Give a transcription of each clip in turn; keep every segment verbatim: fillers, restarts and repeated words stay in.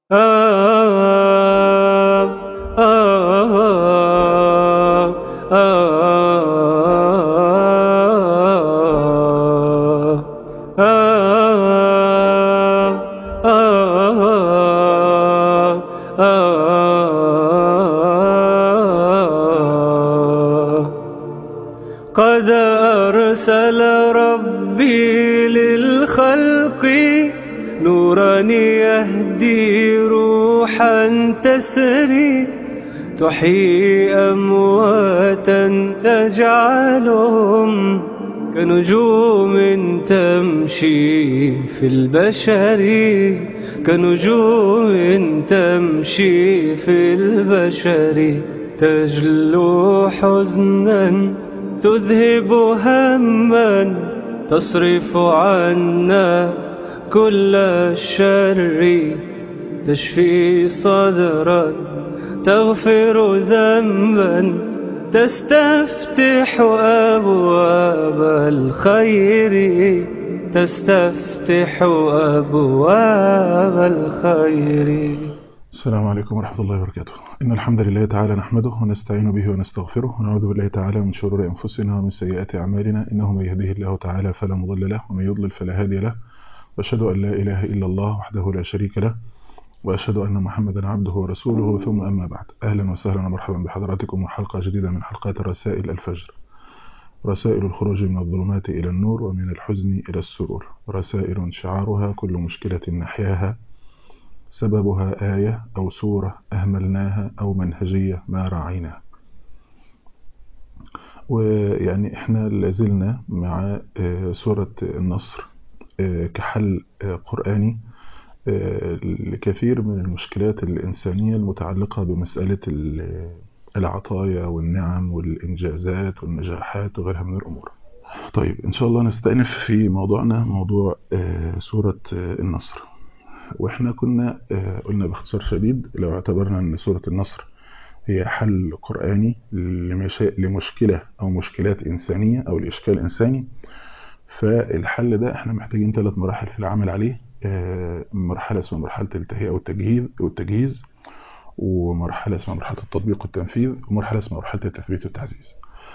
قد أرسل ربي للخلق نورا يهدي روحا تسري تحيي أمواتا تجعلهم كنجوم تمشي في البشر كنجوم تمشي في البشر تجلو حزنا تذهب هما تصرف عنا كل الشر تشفي صدرا تغفر ذنبا تستفتح أبواب الخير تستفتح أبواب الخير. السلام عليكم ورحمة الله وبركاته. إن الحمد لله تعالى نحمده ونستعين به ونستغفره ونعوذ بالله تعالى من شرور أنفسنا ومن سيئات أعمالنا، إنه من يهده الله تعالى فلا مضل له ومن يضلل فلا هادي له، وأشهد أن لا إله إلا الله وحده لا شريك له، وأشهد أن محمدا عبده ورسوله، ثم أما بعد. أهلا وسهلا ومرحبا بحضراتكم وحلقة جديدة من حلقات رسائل الفجر، رسائل الخروج من الظلمات إلى النور ومن الحزن إلى السرور، رسائل شعارها كل مشكلة نحياها سببها آية أو سورة أهملناها أو منهجية ما راعيناها. ويعني إحنا لازلنا مع سورة النصر كحل قرآني لكثير من المشكلات الإنسانية المتعلقة بمسألة العطايا والنعم والإنجازات والنجاحات وغيرها من الأمور. طيب إن شاء الله نستأنف في موضوعنا، موضوع سورة النصر. وإحنا كنا قلنا باختصار شديد لو اعتبرنا أن سورة النصر هي حل قرآني لمشكلة أو مشكلات إنسانية أو لإشكال إنساني، فالحل ده إحنا محتاجين ثلاث مراحل في العمل عليه. مرحلة اسمها مرحلة التهيئة والتجهيز والتجهيز ومرحلة اسمها مرحلة التطبيق والتنفيذ، ومرحلة اسمها مرحلة التثبيت والتعزيز.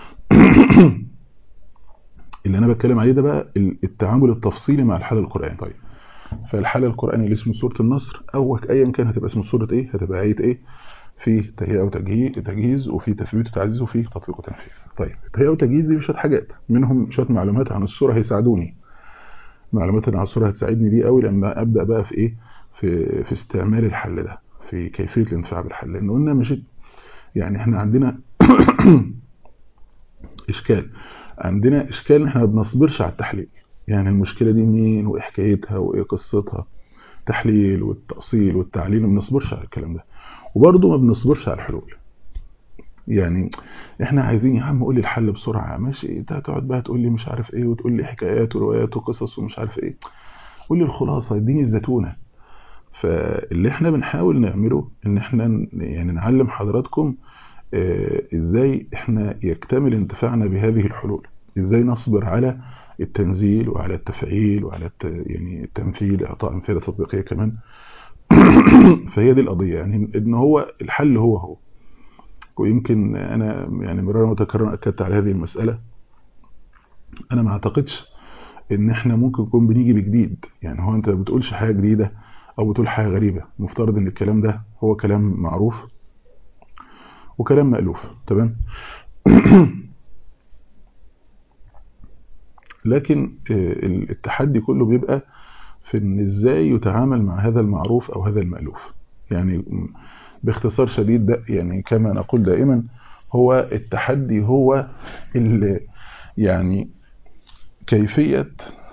اللي أنا بتكلم عليه ده بقى التعامل التفصيلي مع الحل القرآني. طيب فالحل القرآني اللي اسمه سورة النصر أو أيا كان هتبقى اسمه سورة إيه، هتبقى آية إيه؟ في تهيئة وتجهيز وفي تثبيت وتعزيز وفي تطبيق وتنفيذ. طيب التهيئة والتجهيز دي شوية حاجات، منهم شوية معلومات عن السورة هيساعدوني، معلومات عن السورة هتساعدني دي قوي لما أبدأ بقى في إيه، في في استعمال الحل ده، في كيفية الانتفاع بالحل. لأن قلنا مش يعني إحنا عندنا إشكال عندنا إشكال إن إحنا ما بنصبرش على التحليل. يعني المشكلة دي منين وإيه حكايتها وإيه قصتها، تحليل والتأصيل والتعليل، ما بنصبرش على الكلام ده. وبرضه ما بنصبرش على الحلول. يعني احنا عايزين يا عم قول لي الحل بسرعة، ماشي، انت هتقعد بقى تقول لي مش عارف ايه وتقول لي حكايات وروايات وقصص ومش عارف ايه، قول لي الخلاصة، اديني الزتونة. فاللي احنا بنحاول نعمله ان احنا يعني نعلم حضراتكم اه ازاي احنا يكتمل انتفاعنا بهذه الحلول، ازاي نصبر على التنزيل وعلى التفعيل وعلى الت... يعني التمثيل، اعطاء امثله تطبيقيه كمان. فهي دي القضيه، يعني ان هو الحل هو هو. ويمكن انا يعني مرارا متكررا اكدت على هذه المساله، انا ما اعتقدش ان احنا ممكن نكون بنيجي بجديد. يعني هو انت ما بتقولش حاجه جديده او بتقول حاجه غريبه، مفترض ان الكلام ده هو كلام معروف وكلام مألوف، تمام. لكن التحدي كله بيبقى في ان ازاي يتعامل مع هذا المعروف او هذا المألوف. يعني باختصار شديد ده يعني كما نقول دائما، هو التحدي هو يعني كيفية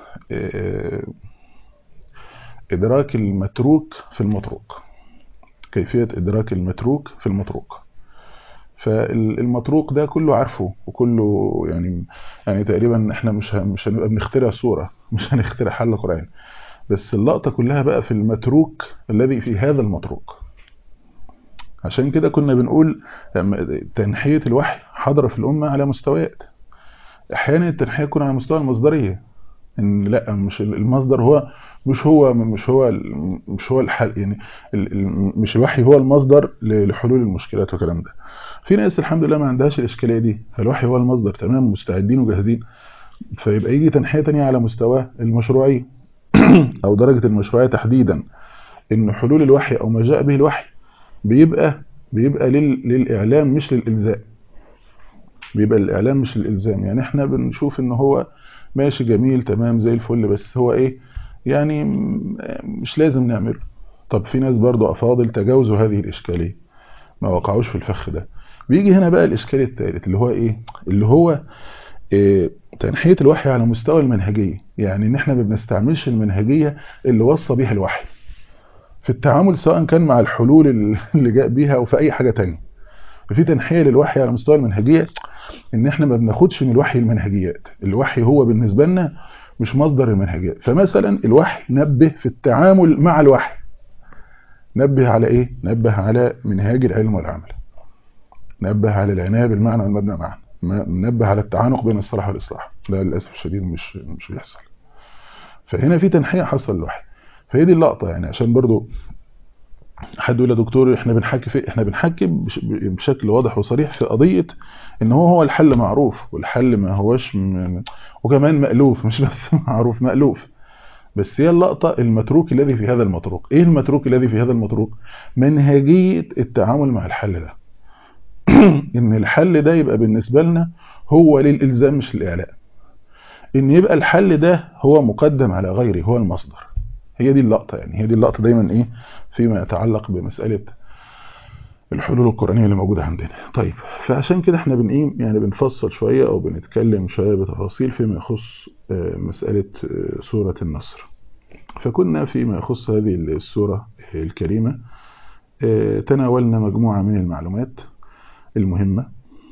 ادراك المتروك في المتروك، كيفية ادراك المتروك في المتروك. فالمطروق ده كله عارفه وكله يعني يعني تقريبا احنا مش مش هنبقى بنخترع صورة، مش هنخترع حل قرآن، بس اللقطة كلها بقى في المتروك الذي في هذا المطروق. عشان كده كنا بنقول تنحية الوحي حاضرة في الأمة على مستويات. احيانا التنحية تكون على مستوى المصدرية، ان لا مش المصدر هو مش هو مش هو مش هو الحل يعني، مش الوحي هو المصدر لحلول المشكلات والكلام ده. في ناس الحمد لله ما عندهاش الاشكاليه دي، فالوحي هو المصدر تمام، مستعدين وجاهزين، فيبقى يجي تنحيه تانية على مستوى المشروعيه او درجه المشروعيه تحديدا، ان حلول الوحي او ما جاء به الوحي بيبقى بيبقى لل... للاعلام مش للالزام. بيبقى الاعلام مش للالزام، يعني احنا بنشوف ان هو ماشي جميل تمام زي الفل، بس هو ايه يعني مش لازم نعمله. طب في ناس برضو افاضل تجاوزوا هذه الاشكاليه، ما وقعوش في الفخ ده. بيجي هنا بقى الاشكال الثالث اللي هو ايه، اللي هو إيه تنحيه الوحي على مستوى المنهجيه، يعني ان احنا ما بنستعملش المنهجيه اللي وصى بيها الوحي في التعامل، سواء كان مع الحلول اللي جاء بيها او في اي حاجه تانية. ففي تنحيه للوحي على مستوى المنهجيه، ان احنا ما بناخدش من الوحي المنهجيات. الوحي هو بالنسبه لنا مش مصدر المنهجيات. فمثلا الوحي نبه في التعامل مع الوحي، نبه على ايه؟ نبه على منهاج العلم والعمل، نبه على العنايه بالمعنى والمبنى معا، نبه على التعانق بين الصلاح والاصلاح. ده للاسف الشديد مش مش بيحصل. فهنا في تنحيه حصل الوحي. فهي دي اللقطه، يعني عشان برضو حد يقول يا دكتور احنا بنحكي في احنا بنحكي بشكل واضح وصريح في قضيه ان هو هو الحل معروف، والحل ما هوش م... وكمان مألوف، مش بس معروف مألوف. بس هي اللقطه المتروك الذي في هذا المتروك. ايه المتروك الذي في هذا المتروك؟ منهجيه التعامل مع الحل ده. ان الحل ده يبقى بالنسبه لنا هو للالزام مش للاعلاء، ان يبقى الحل ده هو مقدم على غيره، هو المصدر. هي دي اللقطه، يعني هي دي اللقطه دايما ايه فيما يتعلق بمساله الحلول القرآنية اللي موجودة عندنا. طيب فعشان كده احنا بن ايه يعني بنفصل شوية او بنتكلم شوية بتفاصيل فيما يخص مسألة سورة النصر. فكنا فيما يخص هذه السورة الكريمة تناولنا مجموعة من المعلومات المهمة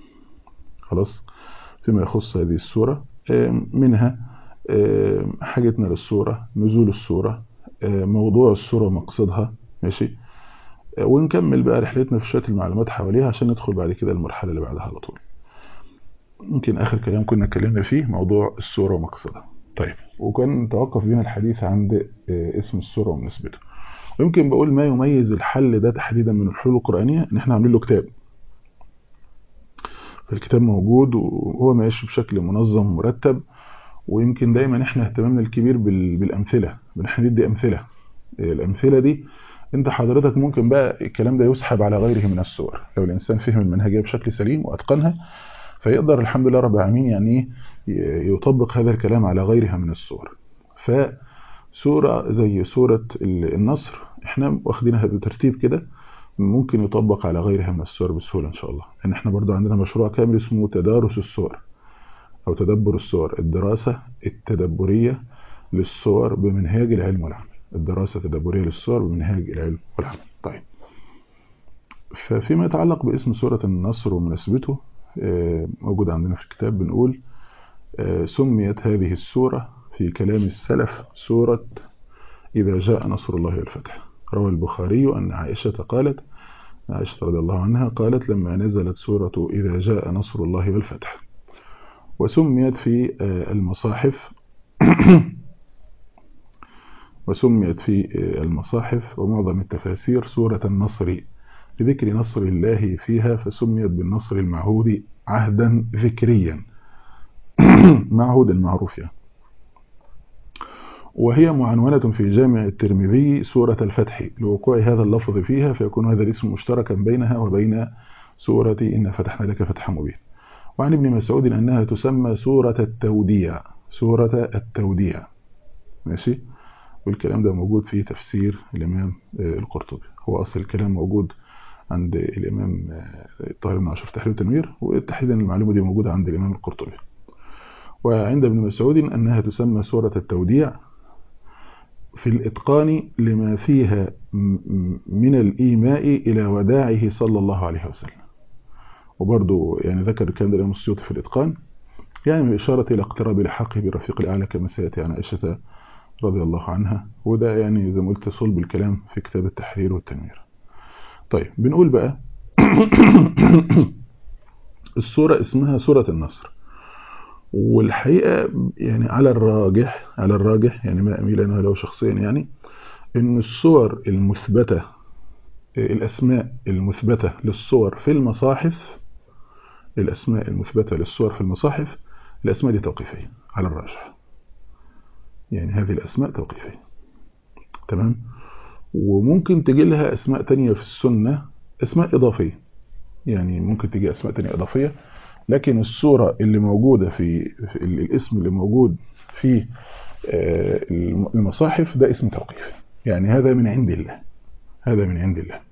خلاص فيما يخص هذه السورة، منها حاجتنا للسورة، نزول السورة، موضوع السورة ومقصدها، ماشي، ونكمل بقى رحلتنا في شوية المعلومات حواليها عشان ندخل بعد كده المرحلة اللي بعدها على طول. ممكن آخر كلام كنا اتكلمنا فيه موضوع السورة ومقصدها. طيب وكان توقف بينا الحديث عند اسم السورة ومناسبته. ويمكن بقول ما يميز الحل ده تحديدا من الحلول القرآنية ان احنا عاملين له كتاب. فالكتاب موجود وهو ماشي بشكل منظم ومرتب، ويمكن دايما احنا اهتمامنا الكبير بالأمثلة، بنحدد أمثلة. الأمثلة دي انت حضرتك ممكن بقى الكلام ده يسحب على غيره من السور، لو الانسان فهم المنهجيه بشكل سليم واتقنها فيقدر الحمد لله رب العالمين يعني يطبق هذا الكلام على غيرها من السور. فسوره زي سوره النصر احنا واخدينها بترتيب كده، ممكن يطبق على غيرها من السور بسهوله ان شاء الله. ان احنا برضو عندنا مشروع كامل اسمه تدارس السور او تدبر السور، الدراسه التدبريه للسور بمنهاج العلم والعمل. الدراسة التدبرية للسور بمنهاج العلم والعمل. طيب ففيما يتعلق باسم سورة النصر ومناسبته موجود عندنا في الكتاب، بنقول سميت هذه السورة في كلام السلف سورة إذا جاء نصر الله والفتح. روى البخاري أن عائشة قالت، عائشة رضي الله عنها قالت لما نزلت سورة إذا جاء نصر الله والفتح. وسميت في المصاحف وسميت في المصاحف ومعظم التفاسير سورة النصر لذكر نصر الله فيها، فسميت بالنصر المعهود عهدا ذكريا معهود المعروف يعني. وهي معنونة في جامع الترمذي سورة الفتح لوقوع هذا اللفظ فيها، فيكون هذا الاسم مشتركا بينها وبين سورة إن فتحنا لك فتحا مبين. وعن ابن مسعود أنها تسمى سورة التوديع، سورة التوديع، ماشي. والكلام ده موجود في تفسير الإمام القرطبي. هو أصل الكلام موجود عند الإمام طاهر بن عاشور في تحرير التنوير، وتحديدا المعلومة دي موجودة عند الإمام القرطبي. وعند ابن مسعود أنها تسمى سورة التوديع في الإتقان لما فيها من الإيماء إلى وداعه صلى الله عليه وسلم. وبرضو يعني ذكر الكلام ده الإمام السيوطي في الإتقان، يعني بإشارة إلى اقتراب لحقه بالرفيق الأعلى كما سيأتي عن عائشة رضي الله عنها. وده يعني زي ما قلت صلب الكلام في كتاب التحرير والتنوير. طيب بنقول بقى السورة اسمها سورة النصر، والحقيقة يعني على الراجح على الراجح يعني ما أميل أنا له شخصيا، يعني إن الصور المثبتة، الأسماء المثبتة للصور في المصاحف، الأسماء المثبتة للصور في المصاحف، الأسماء دي توقيفية على الراجح. يعني هذه الأسماء توقيفية، تمام. وممكن تجي لها أسماء تانية في السنة، أسماء إضافية، يعني ممكن تجي أسماء تانية إضافية، لكن الصورة اللي موجودة في, في الاسم اللي موجود في المصاحف ده اسم توقيفي، يعني هذا من عند الله، هذا من عند الله.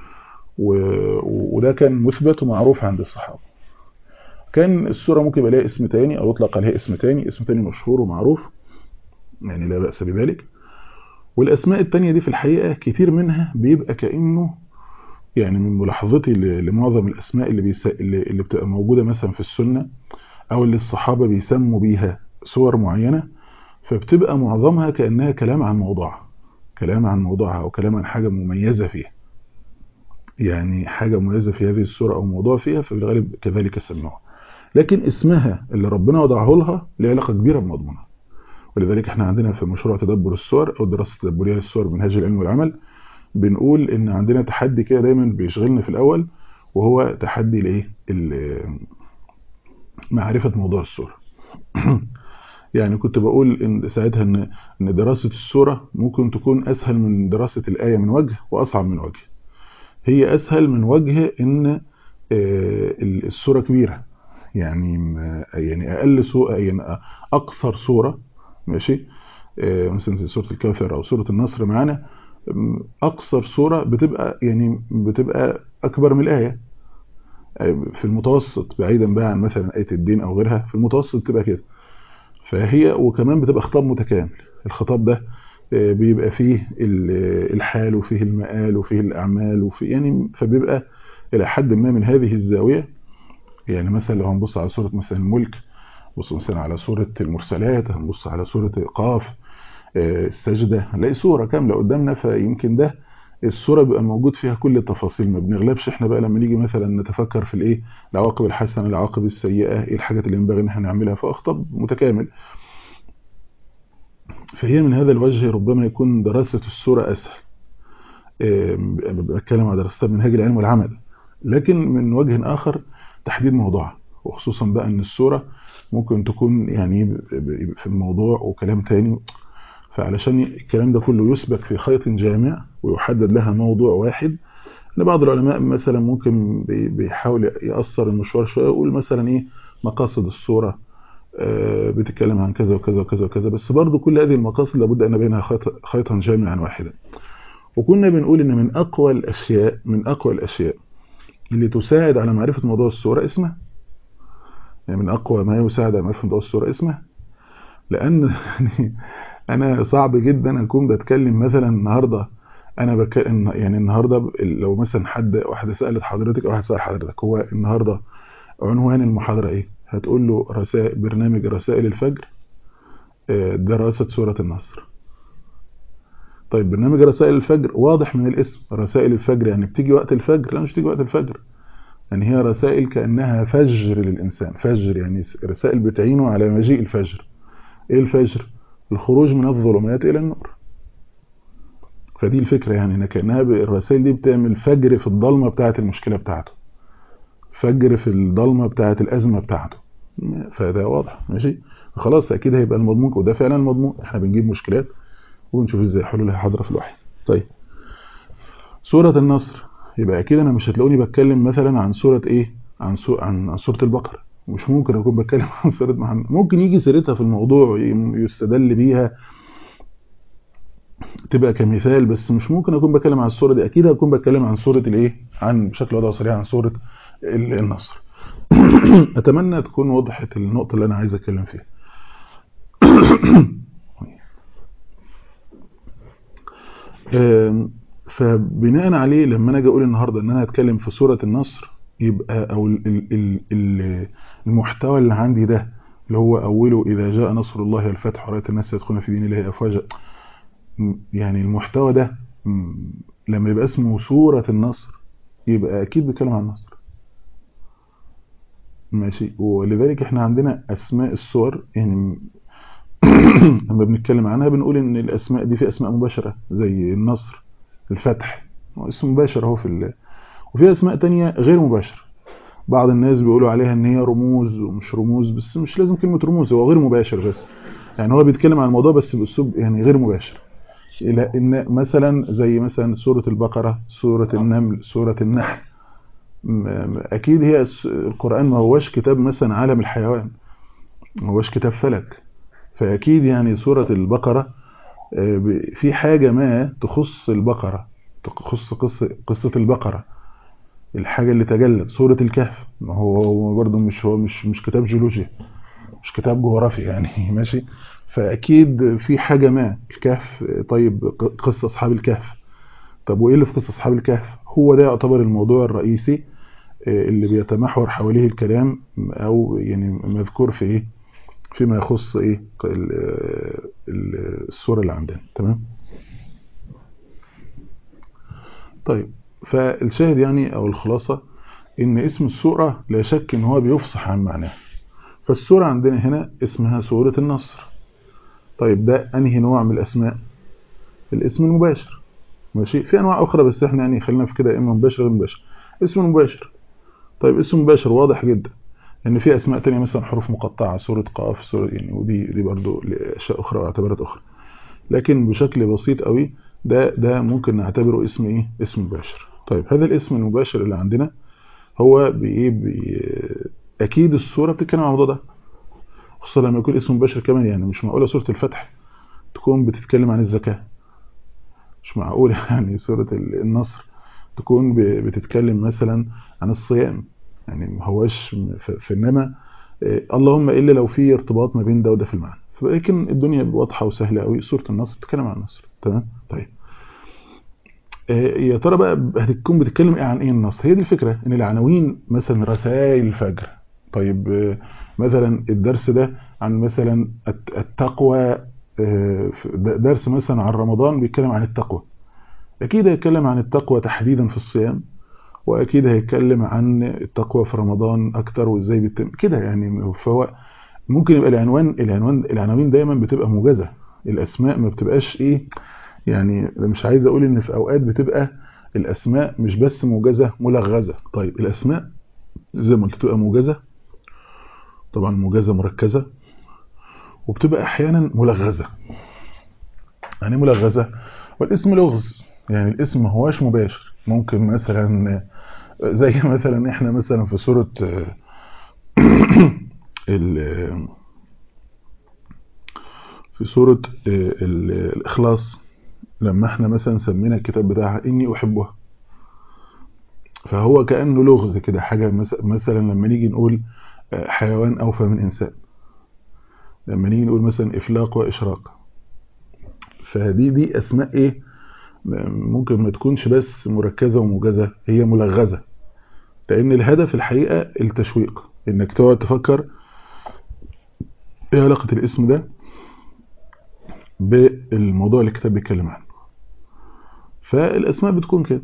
وده كان مثبت ومعروف عند الصحابة. كان السورة ممكن يبقى لها اسم تاني أو يطلق عليها اسم تاني، اسم تاني مشهور ومعروف، يعني لا بأس بذلك. والأسماء التانية دي في الحقيقة كتير منها بيبقى كأنه، يعني من ملاحظتي لمعظم الأسماء اللي, بيس... اللي, اللي بتبقى موجودة مثلا في السنة أو اللي الصحابة بيسموا بيها صور معينة، فبتبقى معظمها كأنها كلام عن موضوعها، كلام عن موضوعها أو كلام عن حاجة مميزة فيها، يعني حاجة مميزة في هذه السورة أو موضوع فيها، ففي الغالب كذلك سموها. لكن اسمها اللي ربنا وضعه لها له علاقة كبيرة بمضمونها. ولذلك احنا عندنا في مشروع تدبر السور أو دراسة تدبرية للسور منهاج العلم والعمل، بنقول ان عندنا تحدي كده دايما بيشغلنا في الاول، وهو تحدي الايه، معرفة موضوع السورة. يعني كنت بقول ان ساعتها ان ان دراسة السورة ممكن تكون اسهل من دراسة الآية من وجه، واصعب من وجه. هي اسهل من وجه ان السورة كبيرة، يعني يعني اقل سورة، يعني اقصر سورة ماشي، مثلا زي سورة الكوثر او سورة النصر معانا، اقصر سورة بتبقى يعني بتبقى اكبر من الآية في المتوسط، بعيدا بقى عن مثلا آية الدين او غيرها، في المتوسط بتبقى كده. فهي وكمان بتبقى خطاب متكامل، الخطاب ده بيبقى فيه الحال وفيه المآل وفيه الأعمال وفيه، يعني فبيبقى إلى حد ما من هذه الزاوية. يعني مثلا لو هنبص على سورة مثلا الملك، نبص مثلا على سورة المرسلات، هنبص على سورة قاف، السجدة، هنلاقي سورة كاملة قدامنا. فيمكن ده السورة بيبقى موجود فيها كل التفاصيل، ما بنغلبش احنا بقى لما نيجي مثلا نتفكر في الايه، العواقب الحسنة، العواقب السيئة، ايه الحاجات اللي ينبغي ان احنا نعملها، فاخطب متكامل. فهي من هذا الوجه ربما يكون دراسة السورة اسهل، بتكلم على دراسة منهاج العلم والعمل. لكن من وجه اخر تحديد موضوعها، وخصوصا بقى ان السورة ممكن تكون يعني في الموضوع وكلام تاني، فعلشان الكلام ده كله يسبك في خيط جامع ويحدد لها موضوع واحد، ان بعض العلماء مثلا ممكن بيحاول يقصر المشوار شويه، ويقول مثلا ايه، مقاصد السوره بتتكلم عن كذا وكذا وكذا وكذا، بس برضو كل هذه المقاصد لابد ان بينها خيطا جامعا واحدا. وكنا بنقول ان من اقوى الاشياء من اقوى الاشياء اللي تساعد على معرفه موضوع السوره اسمها، يعني من اقوى ما يساعد على معرفه موضوع السوره اسمها. لان انا صعب جدا اكون بتكلم مثلا النهارده، انا بك... يعني النهارده لو مثلا حد واحده سالت حضرتك او واحد سال حضرتك هو النهارده عنوان المحاضره ايه، هتقول له رسائل برنامج رسائل الفجر دراسه سوره النصر. طيب برنامج رسائل الفجر واضح من الاسم، رسائل الفجر يعني بتيجي وقت الفجر؟ لا، مش بتيجي وقت الفجر، يعني هي رسائل كانها فجر للانسان، فجر يعني رسائل بتعينه على مجيء الفجر. ايه الفجر؟ الخروج من الظلمات الى النور. فدي الفكرة، يعني ان كأنها الرسائل دي بتعمل فجر في الضلمة بتاعة المشكلة بتاعته، فجر في الضلمة بتاعة الأزمة بتاعته. فده واضح ماشي، خلاص أكيد هيبقى المضمون، وده فعلا المضمون. احنا بنجيب مشكلات ونشوف ازاي حلولها حاضرة في الوحي. طيب سورة النصر، يبقى أكيد أنا مش هتلاقوني بتكلم مثلا عن سورة إيه، عن سو... عن عن سورة البقرة، مش ممكن أكون بتكلم عن سورة محمد. ممكن يجي سيرتها في الموضوع يستدل بيها تبقى كمثال، بس مش ممكن اكون بتكلم عن السوره دي. اكيد هكون بتكلم عن سوره الايه، عن بشكل واضح وصريح عن سوره النصر. اتمنى تكون وضحت النقطه اللي انا عايز اتكلم فيها. فبناء عليه لما انا اجي اقول النهارده ان انا هتكلم في سوره النصر، يبقى او المحتوى اللي عندي ده اللي هو اوله اذا جاء نصر الله والفتح ورأيت الناس يدخلون في دين الله افواجا، يعني المحتوى ده لما يبقى اسمه سورة النصر يبقى اكيد بيتكلم عن النصر. ماشي. ولذلك احنا عندنا اسماء السور يعني لما بنتكلم عنها بنقول ان الاسماء دي في اسماء مباشره زي النصر، الفتح، هو اسم مباشر اهو في ال... وفي اسماء تانية غير مباشره. بعض الناس بيقولوا عليها ان هي رموز ومش رموز، بس مش لازم كلمه رموز، هو غير مباشر بس، يعني هو بيتكلم عن الموضوع بس باسلوب يعني غير مباشر. الى ان مثلا زي مثلا سوره البقره، سوره النمل، سوره النحل. اكيد هي القران ما هوش كتاب مثلا عالم الحيوان، ما هوش كتاب فلك، فاكيد يعني سوره البقره في حاجه ما تخص البقره، تخص قصه قصه البقره، الحاجه اللي تجلت. سوره الكهف ما هو برضه مش هو مش مش كتاب جيولوجيا، مش كتاب جغرافي يعني ماشي. فاكيد في حاجه ما الكهف. طيب قصه اصحاب الكهف، طب وايه اللي في قصه اصحاب الكهف؟ هو ده يعتبر الموضوع الرئيسي اللي بيتمحور حواليه الكلام، او يعني مذكور في ايه فيما يخص ايه السوره اللي عندنا. تمام. طيب فالشاهد يعني او الخلاصه ان اسم السوره لا شك ان هو بيفصح عن معناه. فالسوره عندنا هنا اسمها سوره النصر. طيب ده انهي نوع من الاسماء؟ الاسم المباشر. ماشي. في انواع اخرى بس احنا يعني خلينا في كده، اما مباشر غير مباشر. اسم مباشر. طيب اسم مباشر واضح جدا ان في اسماء تانية مثلا حروف مقطعه، سوره قاف، سوره يعني، ودي دي برضو لاشياء اخرى واعتبارات اخرى، لكن بشكل بسيط قوي ده ده ممكن نعتبره اسم ايه اسم مباشر. طيب هذا الاسم المباشر اللي عندنا هو بايه بي اكيد السوره بتتكلم عن الموضوع ده، خصوصا لما يكون اسم مباشر كمان. يعني مش معقوله سوره الفتح تكون بتتكلم عن الزكاه، مش معقول يعني سورة النصر تكون بتتكلم مثلا عن الصيام، يعني ما هواش فإنما اللهم إلا لو في ارتباط ما بين ده وده في المعنى. لكن الدنيا واضحة وسهلة قوي، سورة النصر بتتكلم عن النصر. تمام. طيب يا ترى بقى هتكون بتتكلم عن ايه النصر؟ هي دي الفكرة، ان العناوين مثلا رسائل الفجر. طيب مثلا الدرس ده عن مثلا التقوى، درس مثلا عن رمضان بيتكلم عن التقوى، اكيد هيتكلم عن التقوى تحديدا في الصيام، واكيد هيتكلم عن التقوى في رمضان اكتر وازاي بيتم كده يعني. فهو ممكن يبقى العنوان العنوان العناوين دايما بتبقى موجزه، الاسماء ما بتبقاش ايه يعني. مش عايز اقول ان في اوقات بتبقى الاسماء مش بس موجزه، ملغزه. طيب الاسماء زي ما قلت بتبقى موجزه، طبعا موجزه مركزه، وبتبقى احيانا ملغزه. يعني ملغزه والاسم لغز، يعني الاسم ما هواش مباشر. ممكن مثلا زي مثلا احنا مثلا في سورة في سورة الإخلاص لما احنا مثلا سمينا الكتاب بتاعها إني أحبها، فهو كأنه لغز كده، حاجة مثلا لما نيجي نقول حيوان أوفى من إنسان، لما نيجي نقول مثلا إفلاق وإشراق، فدي دي أسماء إيه ممكن ما تكونش بس مركزة وموجزة، هي ملغزة، لأن الهدف الحقيقة التشويق، إنك تقعد تفكر إيه علاقة الاسم ده بالموضوع اللي الكتاب بيتكلم عنه. فالأسماء بتكون كده.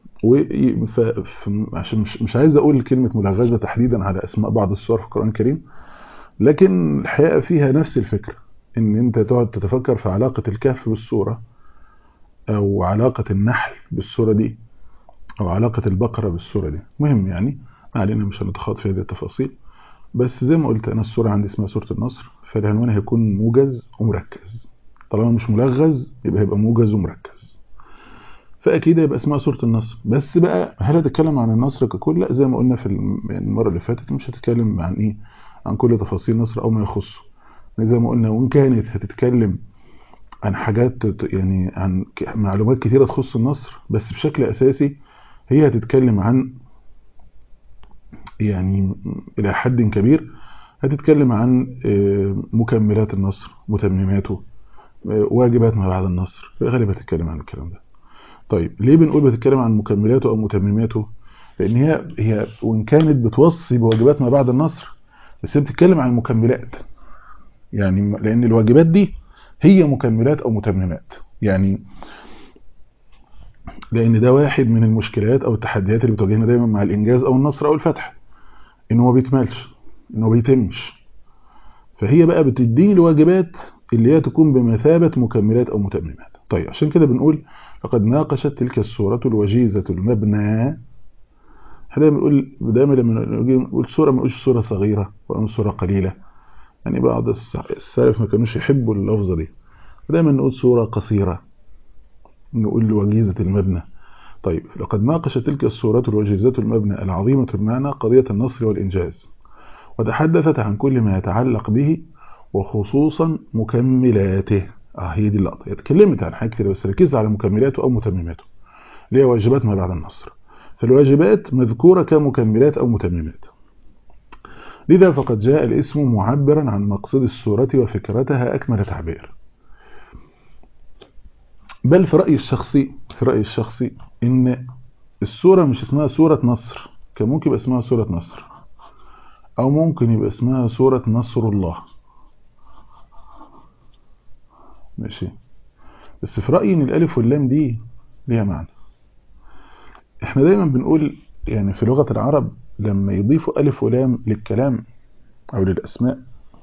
عشان مش, مش عايز أقول كلمة ملغزة تحديدا على أسماء بعض السور في القرآن الكريم، لكن الحقيقة فيها نفس الفكرة، إن أنت تقعد تتفكر في علاقة الكهف بالسورة، أو علاقة النحل بالسورة دي، أو علاقة البقرة بالسورة دي. مهم يعني ما علينا، مش هنتخاض في هذه التفاصيل، بس زي ما قلت أنا السورة عندي اسمها سورة النصر، فالعنوان هيكون موجز ومركز. طالما مش ملغز يبقى هيبقى موجز ومركز، فأكيد هيبقى اسمها سورة النصر. بس بقى هل هتتكلم عن النصر ككل؟ لا، زي ما قلنا في المرة اللي فاتت مش هتتكلم عن إيه عن كل تفاصيل النصر أو ما يخصه. زي ما قلنا وإن كانت هتتكلم عن حاجات يعني عن معلومات كثيرة تخص النصر، بس بشكل أساسي هي هتتكلم عن يعني إلى حد كبير هتتكلم عن مكملات النصر، متمماته، واجبات ما بعد النصر، غالبا هتتكلم عن الكلام ده. طيب ليه بنقول بتتكلم عن مكملاته او متمماته؟ لان هي هي وان كانت بتوصي بواجبات ما بعد النصر، بس هي بتتكلم عن المكملات، يعني لان الواجبات دي هي مكملات او متممات، يعني لان ده واحد من المشكلات او التحديات اللي بتواجهنا دايما مع الانجاز او النصر او الفتح، ان هو بيكملش. انه بيتمش. فهي بقى بتديني الواجبات اللي هي تكون بمثابة مكملات او متممات. طيب عشان كده بنقول لقد ناقشت تلك السورة الوجيزة المبنى. احنا بنقول دايما لما نقول سورة ما نقولش سورة صغيرة ولا سورة قليلة، يعني بعض السلف ما كانوش يحبوا اللفظة دي، دايما نقول سورة قصيرة، نقول وجيزة المبنى. طيب لقد ناقشت تلك السورة الوجيزة المبنى العظيمة المعنى قضية النصر والإنجاز، وتحدثت عن كل ما يتعلق به وخصوصا مكملاته. اه هي دي اللقطة، اتكلمت عن حاجات كتير بس ركزت على مكملاته أو متمماته اللي هي واجبات ما بعد النصر. فالواجبات مذكورة كمكملات أو متممات، لذا فقد جاء الاسم معبرا عن مقصد السورة وفكرتها أكمل تعبير. بل في رأيي الشخصي في رأيي الشخصي إن السورة مش اسمها سورة نصر، كان ممكن يبقى اسمها سورة نصر أو ممكن يبقى اسمها سورة نصر الله، ماشي. بس في رأيي إن الألف واللام دي ليها معنى. إحنا دايما بنقول يعني في لغة العرب لما يضيفوا ألف ولام للكلام أو للأسماء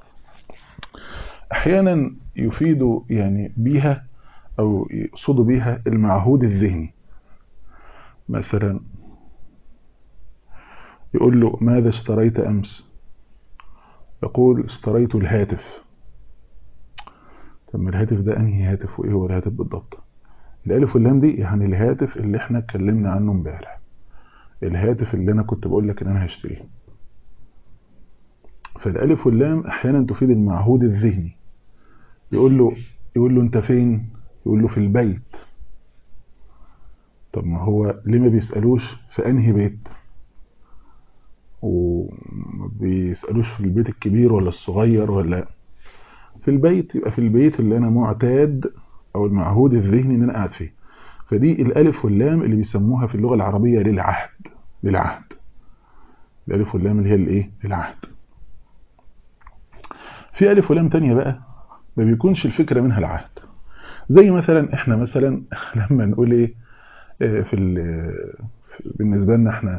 أحيانا يفيدوا يعني بيها أو يقصدوا بيها المعهود الذهني. مثلا يقول له ماذا اشتريت أمس؟ يقول اشتريت الهاتف. طب ما الهاتف ده أنهي هاتف وإيه هو الهاتف بالضبط؟ الألف واللام دي يعني الهاتف اللي احنا اتكلمنا عنه امبارح، الهاتف اللي أنا كنت بقول لك إن أنا هشتريه. فالألف واللام أحيانا تفيد المعهود الذهني. يقول له يقول له أنت فين؟ يقول له في البيت. طب ما هو ليه ما بيسألوش في أنهي بيت؟ وما بيسألوش في البيت الكبير ولا الصغير ولا في البيت؟ يبقى في البيت اللي أنا معتاد أو المعهود الذهني إن أنا قاعد فيه. فدي الألف واللام اللي بيسموها في اللغة العربية للعهد. للعهد الألف واللام اللي هي الإيه؟ للعهد. في ألف ولام تانية بقى ما بيكونش الفكرة منها العهد، زي مثلا إحنا مثلا لما نقول إيه في بالنسبة لنا إحنا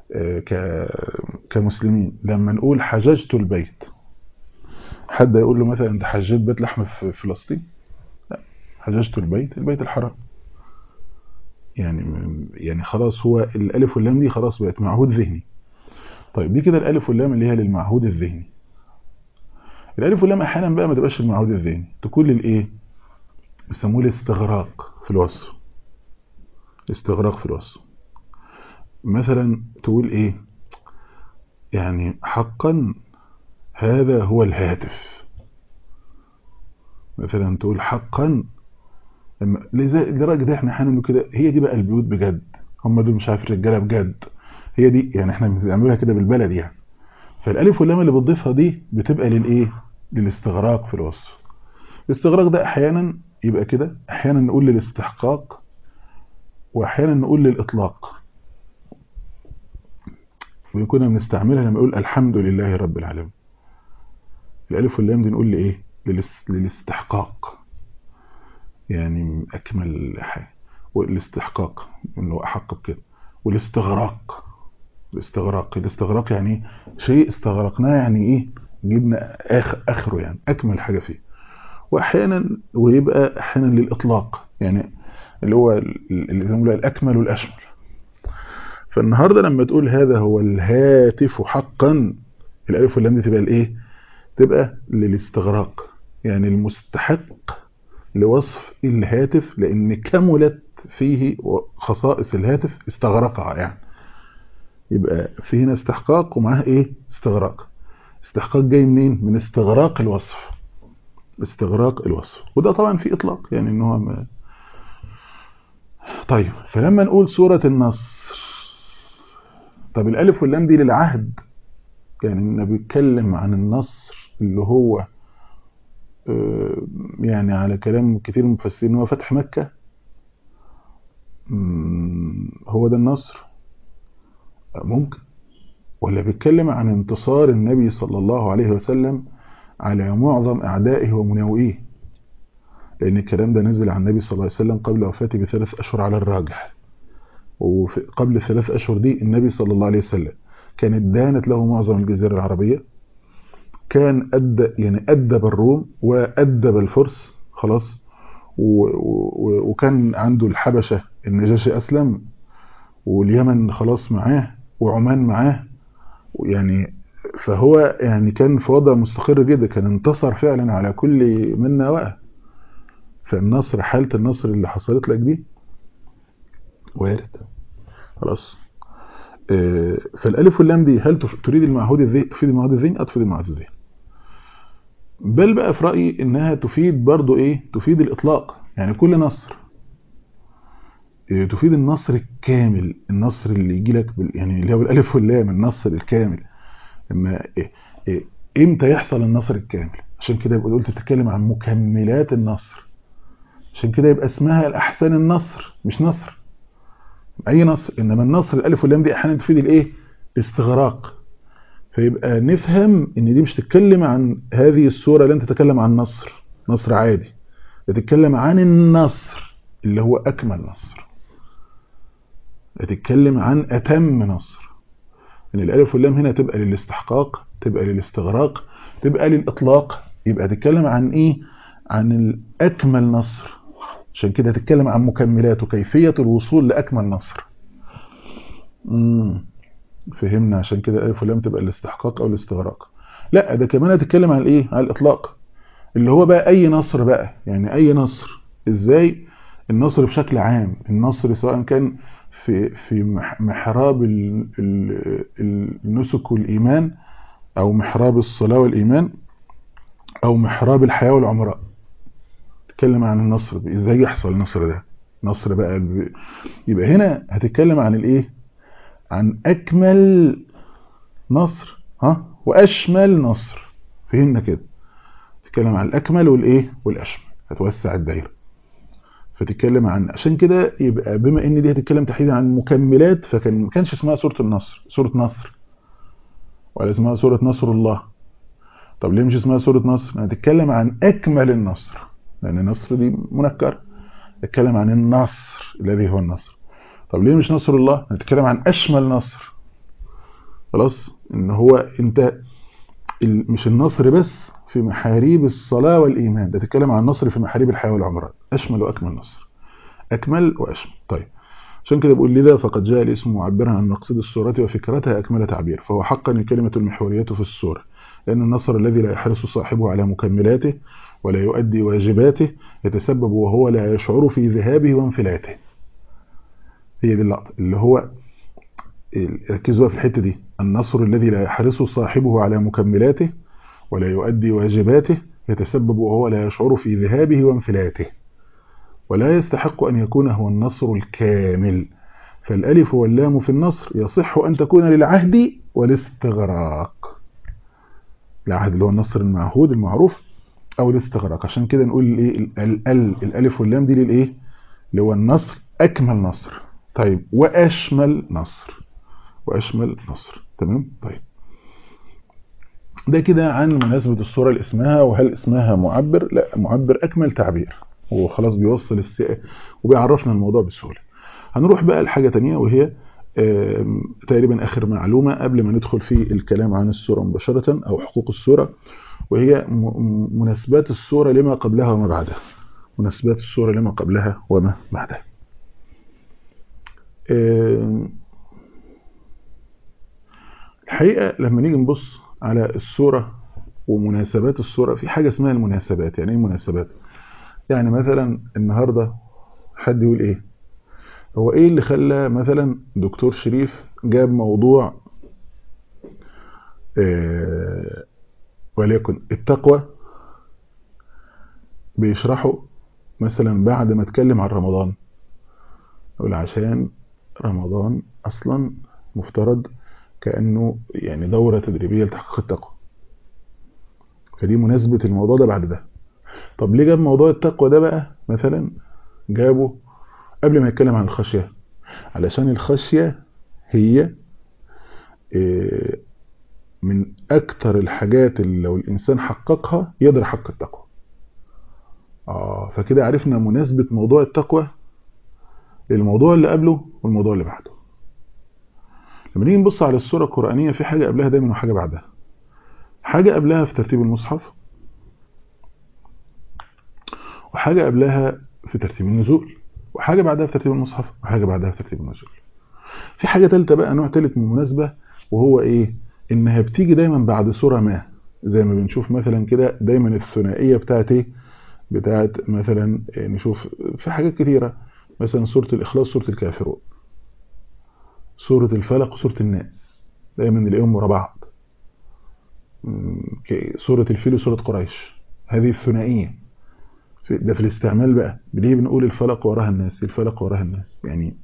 كمسلمين لما نقول حججت البيت، حد يقول له مثلا أنت حججت بيت لحم في فلسطين؟ لا، حججت البيت البيت الحرام. يعني يعني خلاص هو الألف واللام دي خلاص بقت معهود ذهني. طيب دي كده الألف واللام اللي هي للمعهود الذهني. الألف واللام أحيانا بقى ما تبقاش المعهود الذهني، تكون للإيه؟ بيسموه الاستغراق في الوصف. استغراق في الوصف. مثلا تقول إيه؟ يعني حقا هذا هو الهاتف. مثلا تقول حقا لدرجة ده احنا احيانا كده هي دي بقى البيوت بجد، هم دول مش عارف الرجاله بجد، هي دي يعني احنا بنعملها كده بالبلد يعني. فالالف واللام اللي بتضيفها دي بتبقى للايه؟ للاستغراق في الوصف. الاستغراق ده احيانا يبقى كده، احيانا نقول للاستحقاق، واحيانا نقول للاطلاق. وكنا بنستعملها لما نقول الحمد لله رب العالمين. الالف واللام دي نقول لايه؟ للاستحقاق، يعني اكمل حاجه. والاستحقاق انه احق بكده. والاستغراق الاستغراق الاستغراق يعني شيء استغرقناه، يعني ايه؟ جبنا اخر اخره يعني اكمل حاجه فيه. واحيانا ويبقى احيانا للاطلاق، يعني اللي هو اللي بنقول الاكمل والاشمل. فالنهارده لما تقول هذا هو الهاتف حقا، الالف واللام دي تبقى الايه؟ تبقى للاستغراق، يعني المستحق لوصف الهاتف، لان كملت فيه خصائص الهاتف استغرقها يعني. يبقى في هنا استحقاق ومعاه ايه؟ استغراق. استحقاق جاي منين؟ من استغراق الوصف. استغراق الوصف، وده طبعا في اطلاق يعني ان هو ما... طيب فلما نقول سورة النصر، طب الالف واللام دي للعهد، يعني انه بيتكلم عن النصر اللي هو يعني على كلام كتير مفسرين هو فتح مكة، هو ده النصر ممكن، ولا بيتكلم عن انتصار النبي صلى الله عليه وسلم على معظم أعدائه ومناوئيه، لأن الكلام ده نزل عن النبي صلى الله عليه وسلم قبل وفاته بثلاث أشهر على الراجح. وقبل ثلاث أشهر دي النبي صلى الله عليه وسلم كانت دانت له معظم الجزيرة العربية، كان أدى يعني أدب الروم وأدب الفرس خلاص، وكان عنده الحبشة النجاشي أسلم، واليمن خلاص معاه، وعمان معاه يعني. فهو يعني كان في وضع مستقر جدا، كان انتصر فعلا على كل من نواه. فالنصر، حالة النصر اللي حصلت لك دي وارد خلاص. فالالف واللام دي هل تريد المعهود الذهني؟ تفيد المعهود الذهني؟ اه تفيد المعهود الذهني. بل بقى في رأيي انها تفيد برضو ايه؟ تفيد الاطلاق. يعني كل نصر تفيد النصر الكامل، النصر اللي يجي لك بال... يعني اللي هو بالالف واللام، النصر الكامل. اما إيه؟ إيه؟ امتى يحصل النصر الكامل؟ عشان كده يبقى قلت تتكلم عن مكملات النصر، عشان كده يبقى اسمها الاحسن النصر، مش نصر اي نصر. انما النصر الالف واللام دي احيانا تفيد الايه؟ الاستغراق. فيبقى نفهم ان دي مش تتكلم عن هذه السوره لن تتكلم عن نصر نصر عادي، تتكلم عن النصر اللي هو اكمل نصر، تتكلم عن اتم نصر. ان يعني الالف واللام هنا تبقى للاستحقاق، تبقى للاستغراق، تبقى للاطلاق. يبقى تتكلم عن ايه؟ عن الاكمل نصر. عشان كده تتكلم عن مكملات وكيفيه الوصول لاكمل نصر. امم فهمنا. عشان كده الالف واللام تبقى الاستحقاق او الاستغراق. لا ده كمان هتتكلم عن الايه؟ على الاطلاق، اللي هو بقى اي نصر بقى. يعني اي نصر ازاي؟ النصر بشكل عام، النصر سواء كان في في محراب النسك والايمان، او محراب الصلاه والايمان، او محراب الحياه والعمراء. تتكلم عن النصر ازاي يحصل النصر ده. نصر بقى ب... يبقى هنا هتتكلم عن الايه؟ عن اكمل نصر ها واشمل نصر. فهمنا كده؟ تتكلم عن الاكمل والايه؟ والاشمل. هتوسع الدايره. فتتكلم عن، عشان كده يبقى بما ان دي هتتكلم تحديدا عن مكملات، فكان ما كانش اسمها سوره النصر سوره نصر، ولا اسمها سوره نصر الله. طب ليه مش اسمها سوره نصر؟ هتتكلم عن اكمل النصر، لان النصر دي منكر. تتكلم عن النصر الذي هو النصر. طب ليه مش نصر الله؟ هتتكلم عن اشمل نصر. خلاص، ان هو انت مش النصر بس في محاريب الصلاه والايمان، ده تتكلم عن النصر في محاريب الحياه والعمران. اشمل واكمل نصر، اكمل واشمل. طيب عشان كده بقول لذا فقد جاء الاسم معبرا عن مقصد السورة وفكرتها أكمل تعبير، فهو حقا الكلمة المحورية في السورة، لأن النصر الذي لا يحرص صاحبه على مكملاته ولا يؤدي واجباته يتسبب وهو لا يشعر في ذهابه وانفلاته. هي دي اللقطة اللي هو ركزوا في الحتة دي. النصر الذي لا يحرص صاحبه على مكملاته ولا يؤدي واجباته يتسبب وهو لا يشعر في ذهابه وانفلاته، ولا يستحق أن يكون هو النصر الكامل. فالألف واللام في النصر يصح أن تكون للعهد والاستغراق. العهد اللي هو النصر المعهود المعروف، أو الاستغراق. عشان كده نقول الايه ال الألف واللام دي للإيه؟ اللي هو النصر أكمل نصر. طيب وأشمل نصر، وأشمل نصر. تمام. طيب ده كده عن مناسبة الصورة اللي اسمها، وهل اسمها معبر؟ لا، معبر أكمل تعبير. هو خلاص بيوصل السئة وبيعرفنا الموضوع بسهولة. هنروح بقى لحاجة تانية، وهي تقريبا آخر معلومة قبل ما ندخل في الكلام عن السورة مباشرة، أو حقوق السورة، وهي مناسبات السورة لما قبلها وما بعدها. مناسبات السورة لما قبلها وما بعدها. الحقيقة لما نيجي نبص على السورة ومناسبات السورة، في حاجة اسمها المناسبات. يعني ايه المناسبات؟ يعني مثلا النهاردة حد يقول ايه؟ هو ايه اللي خلى مثلا دكتور شريف جاب موضوع آه وليكن التقوى بيشرحه مثلا بعد ما اتكلم عن رمضان؟ يقول عشان رمضان اصلا مفترض كأنه يعني دورة تدريبية لتحقيق التقوى، فدي مناسبة الموضوع ده بعد ده. طب ليه جاب موضوع التقوى ده بقى مثلا؟ جابه قبل ما يتكلم عن الخشية، علشان الخشية هي من أكتر الحاجات اللي لو الإنسان حققها يقدر يحقق التقوى. آه فكده عرفنا مناسبة موضوع التقوى للموضوع اللي قبله والموضوع اللي بعده. لما نيجي نبص على السورة القرآنية، في حاجة قبلها دايما وحاجة بعدها. حاجة قبلها في ترتيب المصحف، وحاجة قبلها في ترتيب النزول، وحاجة بعدها في ترتيب المصحف، وحاجة بعدها في ترتيب النزول. في حاجة تالتة بقى، نوع تالت من المناسبة، وهو ايه؟ انها بتيجي دايما بعد سورة ما، زي ما بنشوف مثلا كده دايما الثنائية بتاعت ايه؟ بتاعت مثلا نشوف في حاجات كتيرة، مثلا سورة الإخلاص، سورة الكافرون، سورة الفلق، سورة الناس، دايما نلاقيهم ورا بعض. سورة الفيل وسورة قريش، هذه الثنائية. ده في الاستعمال بقى، ليه بنقول الفلق وراها الناس، الفلق وراها الناس يعني.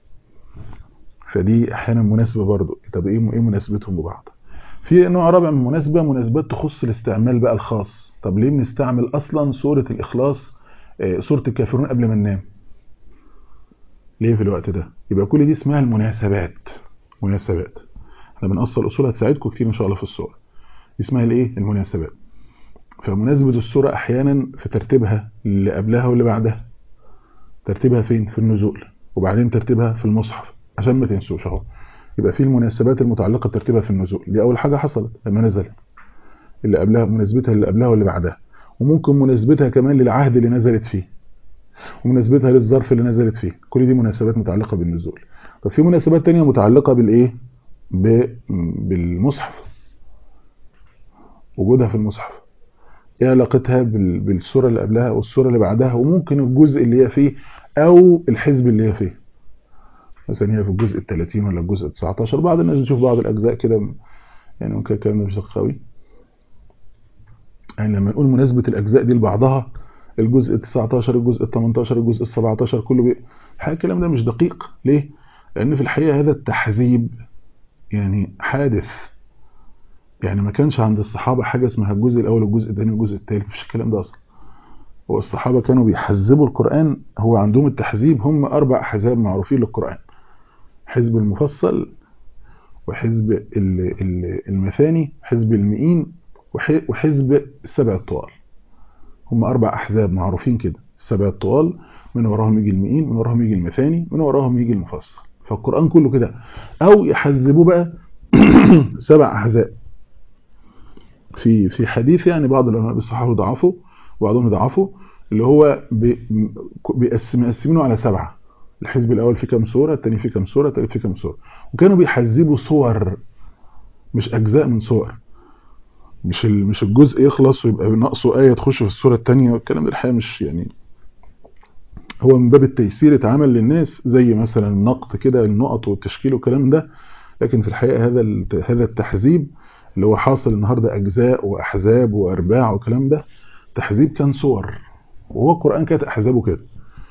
فدي احيانا مناسبة برضو. طب ايه ايه مناسبتهم ببعض؟ في نوع رابع من المناسبة، مناسبات تخص الاستعمال بقى الخاص. طب ليه بنستعمل اصلا سورة الاخلاص، سورة الكافرون قبل ما ننام؟ ليه في الوقت ده؟ يبقى كل دي اسمها المناسبات. مناسبات احنا بنأصل اصولها تساعدكم كتير ان شاء الله في السورة. اسمها الايه؟ المناسبات. فمناسبة السورة احيانا في ترتيبها اللي قبلها واللي بعدها. ترتيبها فين؟ في النزول، وبعدين ترتيبها في المصحف، عشان ما تنسوش اهو. يبقى في المناسبات المتعلقة بترتيبها في النزول، دي اول حاجة حصلت لما نزل، اللي قبلها مناسبتها اللي قبلها واللي بعدها، وممكن مناسبتها كمان للعهد اللي نزلت فيه، ومناسبتها للظرف اللي نزلت فيه. كل دي مناسبات متعلقة بالنزول. طب في مناسبات تانية متعلقة بالايه؟ بالمصحف، وجودها في المصحف، ايه علاقتها بالسورة اللي قبلها والسورة اللي بعدها، وممكن الجزء اللي هي فيه او الحزب اللي هي فيه. مثلا هي في الجزء الثلاثين ولا الجزء التسعتاشر، بعض الناس بتشوف بعض الاجزاء كده يعني ممكن الكلام ده مش دقيق قوي. يعني لما نقول مناسبة الاجزاء دي لبعضها، الجزء التسعتاشر، الجزء الثمانية عشر، الجزء السبعتاشر، كله بي... الحقيقة الكلام ده مش دقيق. ليه؟ لان في الحقيقة هذا التحزيب يعني حادث. يعني ما كانش عند الصحابة حاجة اسمها الجزء الاول والجزء الثاني والجزء الثالث، مفيش الكلام ده اصلا. هو الصحابة كانوا بيحزبوا القرآن، هو عندهم التحزيب هم اربع احزاب معروفين للقرآن: حزب المفصل، وحزب المثاني، حزب المئين، وحزب السبع الطوال. هم اربع احزاب معروفين كده: السبع الطوال، من وراهم يجي المئين، من وراهم يجي المثاني، من وراهم يجي المفصل. فالقرآن كله كده. او يحزبوا بقى سبع احزاب. في في حديث يعني بعض العلماء بالصحابه ضعفوا، وبعضهم ضعفوا، اللي هو بيقسمونه على سبعه. الحزب الاول فيه كام سوره، الثاني فيه كام سوره، الثالث فيه كام سوره. وكانوا بيحزبوا صور مش اجزاء من صور، مش مش الجزء يخلص ويبقى ناقصه ايه تخش في السوره الثانيه، والكلام ده الحقيقه مش يعني، هو من باب التيسير اتعمل للناس، زي مثلا النقط كده، النقط والتشكيل والكلام ده. لكن في الحقيقه هذا هذا التحزيب اللي هو حاصل النهارده اجزاء واحزاب وارباع والكلام ده، تحزيب كان صور، وهو القران كانت احزابه كده.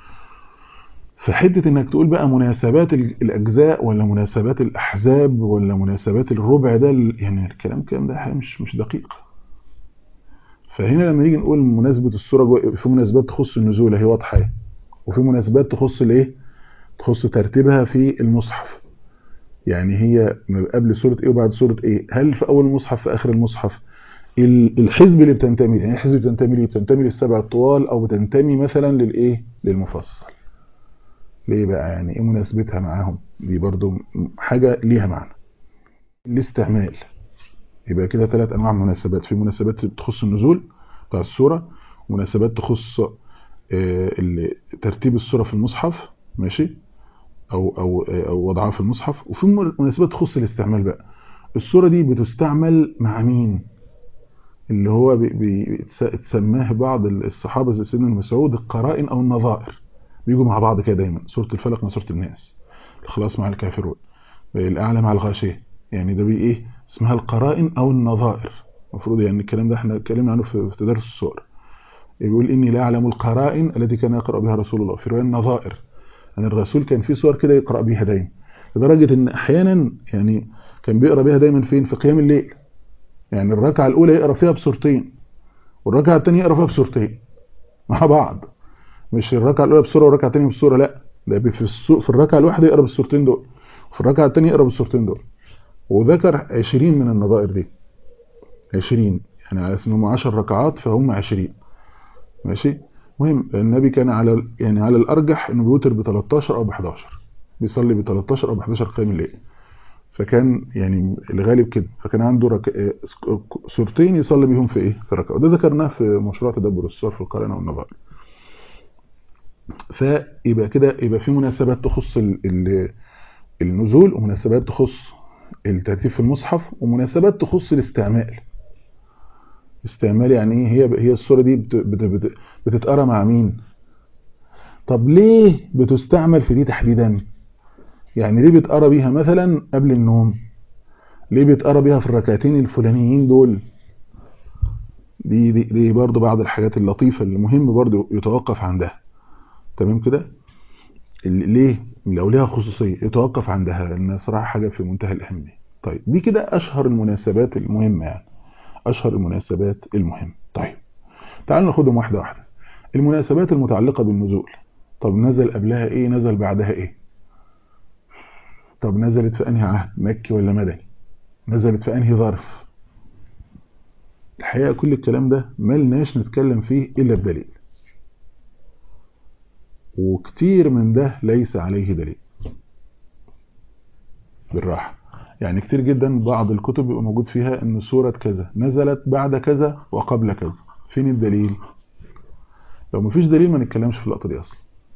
فحته انك تقول بقى مناسبات الاجزاء ولا مناسبات الاحزاب ولا مناسبات الربع، ده يعني الكلام الكلام ده مش مش دقيق. فهنا لما نيجي نقول مناسبه السوره، في مناسبات تخص النزول هي واضحه، وفي مناسبات تخص الايه؟ تخص ترتيبها في المصحف. يعني هي قبل سوره ايه وبعد سوره ايه؟ هل في اول المصحف، في اخر المصحف؟ الحزب اللي بتنتمي يعني الحزب بتنتمي ليه؟ بتنتمي للسبع الطوال، او بتنتمي مثلا للايه؟ للمفصل. ليه بقى؟ يعني ايه مناسبتها معاهم؟ دي برضو حاجه ليها معنى. الاستعمال. يبقى كده ثلاث انواع مناسبات: في مناسبات تخص النزول بتاع السوره، ومناسبات تخص ترتيب السوره في المصحف، ماشي، او او او وضعها في المصحف، وفي مناسبات تخص الاستعمال بقى. السوره دي بتستعمل مع مين؟ اللي هو بيتسماه بعض الصحابه زي سيدنا مسعود القرائن او النظائر، بيجوا مع بعض كده دايما. سوره الفلق مع سوره الناس، الإخلاص مع الكافرون، الاعلى مع الغاشيه. يعني ده بي ايه اسمها القرائن او النظائر. المفروض يعني الكلام ده احنا اتكلمنا عنه في تدارس السور. يقول اني لا اعلم القرائن التي كان يقرا بها رسول الله، في روايه النظائر، ان الرسول كان في سور كده يقرا بها دايما، لدرجه ان احيانا يعني كان بيقرا بها دايما فين؟ في قيام الليل. يعني الركعه الاولى يقرا فيها بسورتين، والركعه الثانيه يقرا فيها بسورتين مع بعض. مش الركعه الاولى بسوره والركعه الثانيه بسوره، لا، ده في في الركعه الواحده يقرا بالسورتين دول، وفي الركعه الثانيه يقرا بالسورتين دول. وذكر عشرين من النظائر دي، عشرين، يعني على اساس انهم عشر ركعات فهم عشرين، ماشي. مهم النبي كان على يعني على الارجح انه بيوتر ب تلتاشر او ب حداشر، بيصلي ب تلتاشر او ب حداشر قيام الليل. فكان يعني الغالب كده، فكان عنده رك... سورتين يصلي بيهم في ايه في الركعه، وده ذكرناه في مشروع تدبر السور في القرآن والنظائر. فيبقى كده يبقى في مناسبات تخص ال... النزول، ومناسبات تخص الترتيب في المصحف، ومناسبات تخص الاستعمال. استعمال يعني ايه؟ هي هي السوره دي بت... بت... بت... بتتقرا مع مين؟ طب ليه بتستعمل في دي تحديدا؟ يعني ليه بتقرا بيها مثلا قبل النوم؟ ليه بتقرا بيها في الركعتين الفلانيين دول؟ دي دي, دي برضو بعض الحاجات اللطيفه اللي مهم برضو يتوقف عندها. تمام كده؟ ليه؟ لو ليها خصوصيه يتوقف عندها، لان صراحه حاجه في منتهى الاهميه. طيب دي كده اشهر المناسبات المهمه، يعني اشهر المناسبات المهمه. طيب تعالوا ناخدهم واحده واحده. المناسبات المتعلقه بالنزول، طب نزل قبلها ايه؟ نزل بعدها ايه؟ طب نزلت في انهي عهد؟ مكي ولا مدني؟ نزلت في انهي ظرف؟ الحقيقه كل الكلام ده ملناش نتكلم فيه الا بدليل، وكتير من ده ليس عليه دليل. بالراحه، يعني كتير جدا بعض الكتب بيبقى موجود فيها ان سوره كذا نزلت بعد كذا وقبل كذا. فين الدليل؟ لو مفيش دليل ما نتكلمش في اللقطه دي اصلا،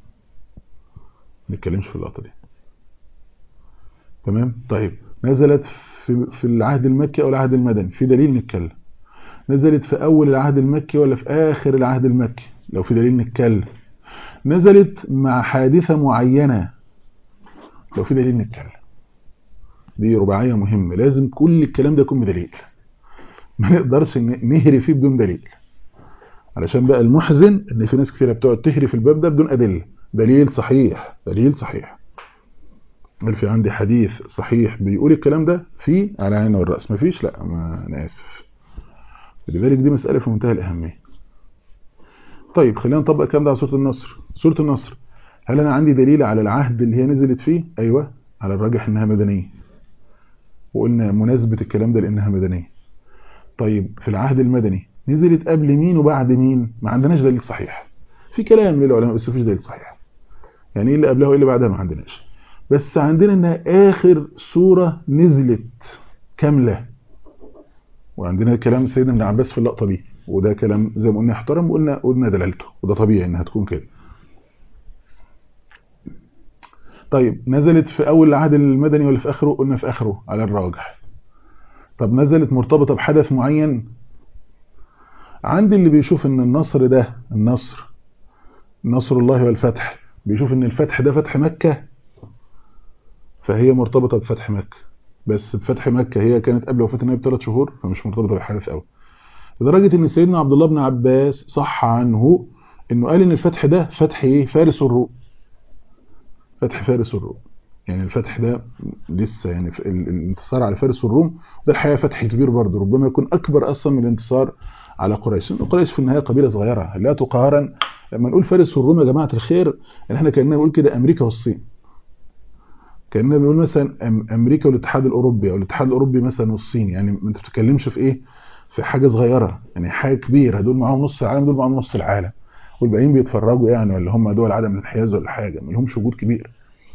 ما نتكلمش في اللقطه دي. تمام؟ طيب نزلت في في العهد المكي او العهد المدني، في دليل نتكلم. نزلت في اول العهد المكي ولا في اخر العهد المكي؟ لو في دليل نتكلم. نزلت مع حادثة معينة، لو في دليل نتكلم. دي رباعية مهمة، لازم كل الكلام ده يكون بدليل، ما نقدرش نهري فيه بدون دليل. علشان بقى المحزن ان في ناس كثيرة بتقعد تهري في الباب ده بدون أدلة. دليل صحيح، دليل صحيح، هل في عندي حديث صحيح بيقول الكلام ده؟ فيه على عيني والرأس. ما فيش، لا ما انا اسف. لذلك دي مسألة في منتهى الأهمية. طيب خلينا نطبق الكلام ده على سورة النصر. سورة النصر، هل أنا عندي دليل على العهد اللي هي نزلت فيه؟ أيوة، على الراجح إنها مدنية، وقلنا مناسبة الكلام ده لأنها مدنية. طيب في العهد المدني نزلت قبل مين وبعد مين؟ ما عندناش دليل صحيح. في كلام للعلماء بس مفيش دليل صحيح. يعني إيه اللي قبلها وإيه اللي بعدها؟ ما عندناش. بس عندنا إنها آخر سورة نزلت كاملة، وعندنا كلام سيدنا ابن عباس في اللقطة دي، وده كلام زي ما قلنا احترم، وقلنا قلنا دلالته، وده طبيعي انها تكون كده. طيب نزلت في اول العهد المدني ولا في اخره؟ قلنا في اخره على الراجح. طب نزلت مرتبطة بحدث معين؟ عندي اللي بيشوف ان النصر ده، النصر نصر الله والفتح، بيشوف ان الفتح ده فتح مكة، فهي مرتبطة بفتح مكة، بس بفتح مكة هي كانت قبل وفاة النبي بثلاث شهور، فمش مرتبطة بالحدث قوي. لدرجة ان سيدنا عبد الله بن عباس صح عنه انه قال ان الفتح ده فتح ايه؟ فارس والروم. فتح فارس والروم، يعني الفتح ده لسه يعني الانتصار على فارس والروم ده الحقيقة فتح كبير برضه، ربما يكون اكبر اصلا من الانتصار على قريش. قريش في النهاية قبيلة صغيرة لا تقارن. لما نقول فارس والروم يا جماعة الخير، يعني احنا كأننا بنقول كده امريكا والصين، كأننا بنقول مثلا امريكا والاتحاد الاوروبي، او الاتحاد الاوروبي مثلا والصين. يعني ما انت بتتكلمش في ايه؟ في حاجة صغيرة، يعني حاجة كبيرة. دول معاهم نص العالم، دول معاهم نص العالم، والباقيين بيتفرجوا يعني، ولا هم دول عدم الانحياز ولا حاجة، ما لهمش وجود كبير.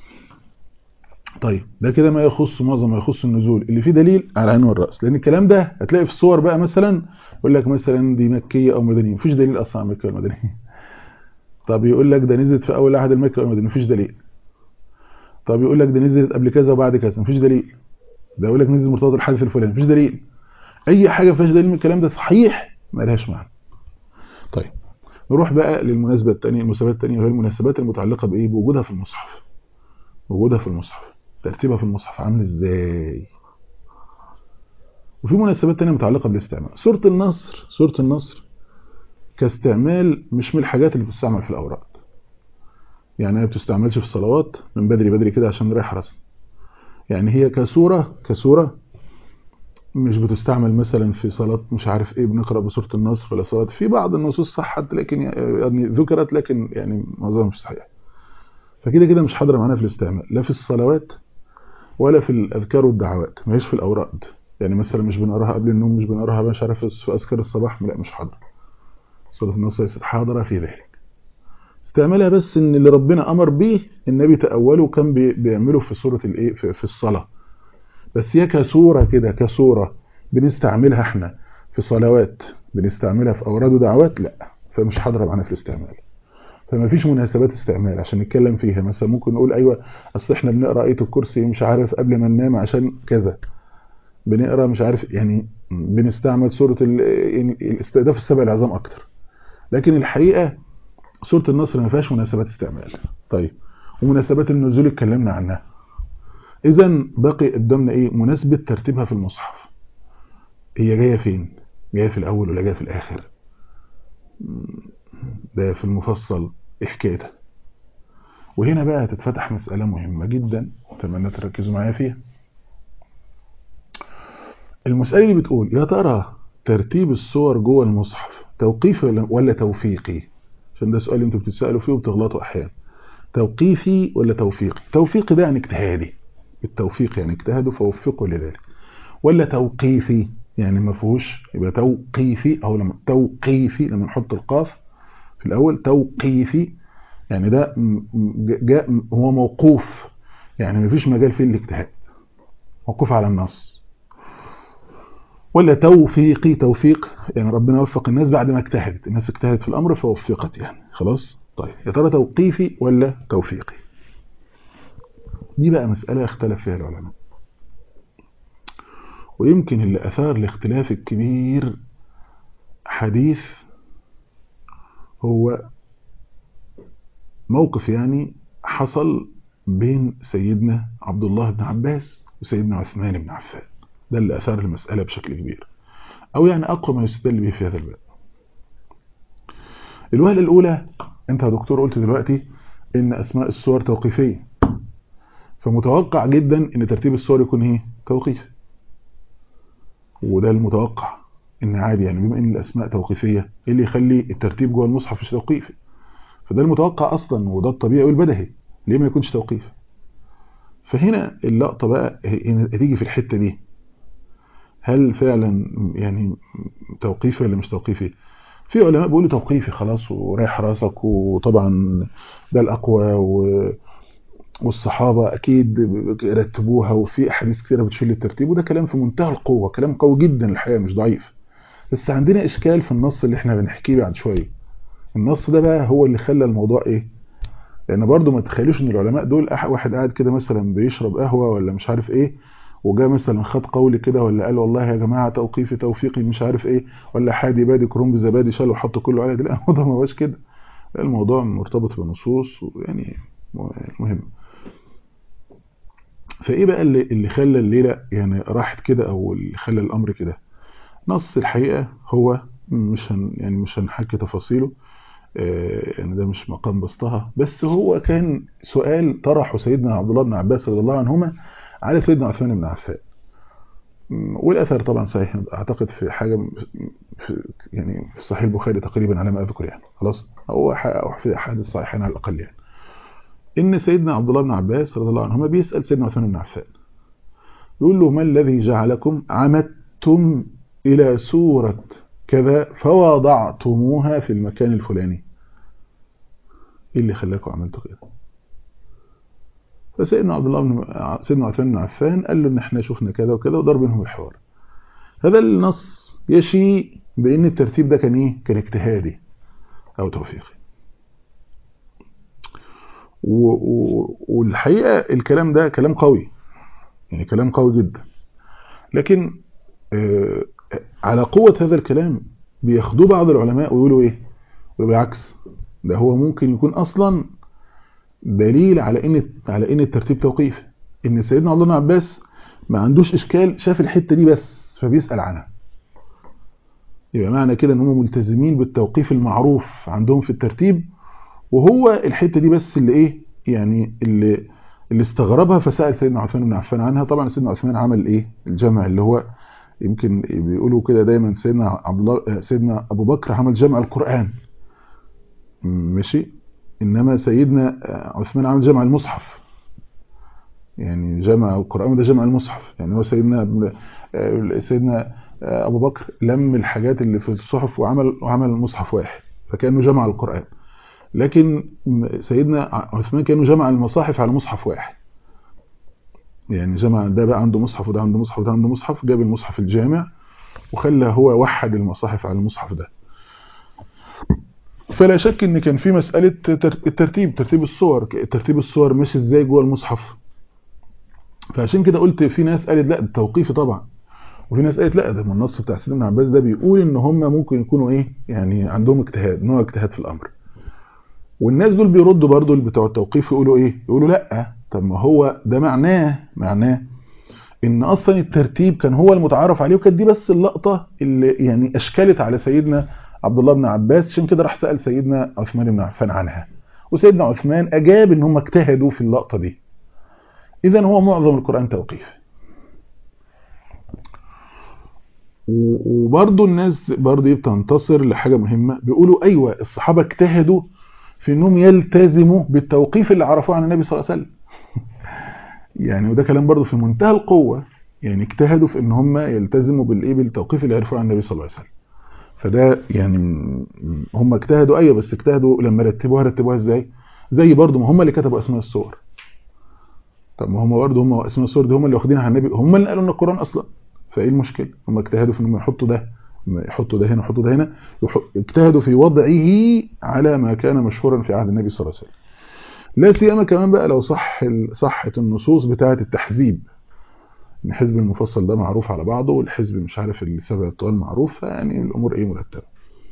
طيب ده كده ما يخص معظم ما يخص النزول اللي فيه دليل على عين والرأس، لان الكلام ده هتلاقي في الصور بقى مثلا يقول لك مثلا دي مكية او مدنية، مفيش دليل اصلا على مكية والمدنية. طب يقول لك ده نزلت في اول عهد المكي والمدني، مفيش دليل. طب يقول لك ده نزلت قبل كذا وبعد كذا، مفيش دليل. ده يقول لك نزل مرتبط الحادث الفلاني، مفيش دليل. اي حاجه فيهاش دليل من الكلام ده صحيح ما لهاش معنى. طيب نروح بقى للمناسبه الثانيه، المناسبات الثانيه وهي المناسبات المتعلقه بايه؟ بوجودها في المصحف. وجودها في المصحف، ترتيبها في المصحف عامل ازاي؟ وفي مناسبات ثانيه متعلقه بالاستعمال. سوره النصر، سوره النصر كاستعمال مش من الحاجات اللي بتستعمل في الاوراد، يعني هي ما بتستعملش في الصلوات من بدري بدري كده عشان نريح راسنا. يعني هي كسوره كسوره مش بتستعمل مثلا في صلاة مش عارف ايه بنقرأ بسورة النصر ولا صلاة. في بعض النصوص صحت لكن يعني ذكرت، لكن يعني معظمها مش صحيح. فكده كده مش حاضره معانا في الاستعمال، لا في الصلوات ولا في الاذكار والدعوات، ما هيش في الاوراد. يعني مثلا مش بنقراها قبل النوم، مش بنقراها مش عارف في اذكار الصباح، لا مش حاضره. سورة النصر ليست حاضره في ذلك. استعمالها بس ان اللي ربنا امر به النبي تأوله كان بيعمله في سورة الايه في, في الصلاة. بس هي كصورة كده، كصورة بنستعملها احنا في صلوات، بنستعملها في أوراد ودعوات، لا، فمش حاضرة معانا في الاستعمال. فما فيش مناسبات استعمال عشان نتكلم فيها. مثلا ممكن نقول ايوه اصل احنا بنقرا ايه الكرسي مش عارف قبل ما ننام عشان كذا، بنقرا مش عارف، يعني بنستعمل سوره الاستهداف السبع العظام اكتر. لكن الحقيقه سوره النصر ما فيهاش مناسبات استعمال. طيب، ومناسبات النزول اتكلمنا عنها. اذا بقي قدامنا ايه؟ مناسبه ترتيبها في المصحف. هي جايه فين؟ جايه في الاول ولا جايه في الاخر؟ ده في المفصل ايه حكايتها؟ وهنا بقى تتفتح مسألة مهمة جدا، أتمنى تركزوا معايا فيها. المسألة اللي بتقول يا ترى ترتيب الصور جوه المصحف توقيفي ولا توفيقي؟ عشان ده سؤال انتوا بتتسألوا فيه وبتغلطوا أحيانا. توقيفي ولا توفيقي؟ توفيقي ده يعني اجتهادي، التوفيق يعني اجتهدوا فوفقوا لذلك. ولا توقيفي يعني ما فيهوش، يبقى توقيفي، أو لما توقيفي لما نحط القاف في الأول توقيفي يعني ده جاء هو موقوف، يعني مفيش مجال فيه الاجتهاد، موقوف على النص. ولا توفيقي، توفيق يعني ربنا وفق الناس بعد ما اجتهدت، الناس اجتهدت في الامر فوفقت يعني خلاص. طيب يا ترى توقيفي ولا توفيقي؟ دي بقى مسألة اختلف فيها العلماء، ويمكن اللي اثار الاختلاف الكبير حديث هو موقف يعني حصل بين سيدنا عبد الله بن عباس وسيدنا عثمان بن عفان. ده اللي أثار المسألة بشكل كبير، أو يعني أقوى ما يستدل به في هذا الباب. الوهلة الأولى، أنت يا دكتور قلت دلوقتي إن أسماء الصور توقيفية، فمتوقع جدا إن ترتيب الصور يكون إيه؟ توقيفي. وده المتوقع، إن عادي يعني بما إن الأسماء توقيفية، إيه اللي يخلي الترتيب جوه المصحف مش توقيفي؟ فده المتوقع أصلا، وده الطبيعي والبدهي، ليه ما يكونش توقيفي؟ فهنا اللقطة بقى هتيجي في الحتة دي، هل فعلا يعني توقيفي ولا مش توقيفي؟ في علماء بيقولوا توقيفي خلاص وريح راسك، وطبعا ده الأقوى، والصحابة أكيد رتبوها، وفي أحاديث كثيرة بتشيل الترتيب، وده كلام في منتهى القوة، كلام قوي جدا الحقيقة مش ضعيف. بس عندنا إشكال في النص اللي احنا بنحكيه بعد شوية. النص ده بقى هو اللي خلى الموضوع إيه؟ لأن برضو ما تخيلوش إن العلماء دول واحد قاعد كده مثلا بيشرب قهوة ولا مش عارف إيه، وجاء مثلا خد قول كده ولا قال والله يا جماعة توقيفي توفيقي مش عارف إيه، ولا حادي بادي كروم بزبادي شال وحط كله على دي. لا، الموضوع ما هوش كده، الموضوع مرتبط بنصوص يعني مهم. فايه بقى اللي اللي خلى الليله يعني راحت كده، او اللي خلى الامر كده؟ نص الحقيقه هو مش هن يعني مش هنحكي تفاصيله، آه يعني ده مش مقام بسطها، بس هو كان سؤال طرحه سيدنا عبد الله بن عباس رضي الله عنهما على سيدنا عثمان بن عفان. والاثر طبعا صحيح، اعتقد في حاجه في يعني في صحيح البخاري تقريبا على ما اذكر يعني، خلاص هو في احاديث صحيحين على الاقل يعني، ان سيدنا عبد الله بن عباس رضي الله عنهما بيسال سيدنا عثمان بن عفان، يقول له ما الذي جعلكم عمدتم الى سوره كذا فوضعتموها في المكان الفلاني؟ ايه اللي خلاكم عملتوا كده؟ فسيدنا عبد الله بن سيدنا عثمان بن عفان قال له ان احنا شفنا كذا وكذا، ودار بينهم الحوار. هذا النص يشيء بان الترتيب ده كان ايه؟ كان اجتهادي او توفيقي. والحقيقه الكلام ده كلام قوي، يعني كلام قوي جدا، لكن آه على قوة هذا الكلام بياخدوه بعض العلماء ويقولوا ايه؟ وبالعكس، ده هو ممكن يكون اصلا دليل على ان على ان الترتيب توقيفي، ان سيدنا عبد الله بن عباس ما عندوش اشكال، شاف الحتة دي بس فبيسأل عنها. يبقى معنى كده ان هم ملتزمين بالتوقيف المعروف عندهم في الترتيب، وهو الحتة دي بس اللي ايه يعني اللي اللي استغربها، فسأل سيدنا عثمان بن عفان عنها. طبعا سيدنا عثمان عمل ايه؟ الجمع، اللي هو يمكن بيقولوا كده دايما سيدنا عبد الله سيدنا ابو بكر عمل جمع القرآن ماشي، انما سيدنا عثمان عمل جمع المصحف، يعني جمع القرآن ده جمع المصحف، يعني هو سيدنا سيدنا ابو بكر لم الحاجات اللي في الصحف وعمل وعمل مصحف واحد، فكانه جمع القرآن. لكن سيدنا عثمان كانه جمع المصاحف على مصحف واحد يعني جمع ده بقى عنده مصحف وده عنده مصحف وده عنده مصحف، جاب المصحف الجامع وخلى هو وحد المصاحف على المصحف ده. فلا شك ان كان في مسألة الترتيب، ترتيب الصور، ترتيب الصور ماشي ازاي جوه المصحف. فعشان كده قلت في ناس قالت لا ده توقيفي طبعا، وفي ناس قالت لا ده من النص بتاع سيدنا ابن عباس ده بيقول ان هم ممكن يكونوا ايه يعني عندهم اجتهاد، نوع اجتهاد في الامر. والناس دول بيردوا برضو اللي بتوع التوقيف يقولوا ايه، يقولوا لا طب ما هو ده معناه معناه ان اصلا الترتيب كان هو المتعارف عليه، وكانت دي بس اللقطه اللي يعني اشكلت على سيدنا عبد الله بن عباس، عشان كده راح سال سيدنا عثمان بن عفان عنها، وسيدنا عثمان اجاب ان هم اجتهدوا في اللقطه دي. اذا هو معظم القران توقيف. وبرضه الناس برضه بتنتصر لحاجه مهمه، بيقولوا ايوه الصحابه اجتهدوا في انهم يلتزموا بالتوقيف اللي عرفوه عن النبي صلى الله عليه وسلم. يعني وده كلام برضه في منتهى القوه، يعني اجتهدوا في ان هم يلتزموا بالايه بالتوقيف اللي عرفوه عن النبي صلى الله عليه وسلم. فده يعني هم اجتهدوا ايوه، بس اجتهدوا لما رتبوها رتبوها ازاي؟ زي برضه ما هم اللي كتبوا اسماء السور. طب ما هم برضه هم اسماء السور دي هم اللي واخدينها عن النبي، هم اللي قالوا ان القران اصلا. فايه المشكله؟ هم اجتهدوا في انهم يحطوا ده يحطوا ده هنا يحطوا ده هنا، اجتهدوا في وضعه على ما كان مشهورا في عهد النبي صلى الله عليه وسلم. لا سيما كمان بقى لو صح صحت النصوص بتاعه التحزيب، ان حزب المفصل ده معروف على بعضه، والحزب مش عارف السبع الطوال معروف، يعني الامور ايه مرتبه.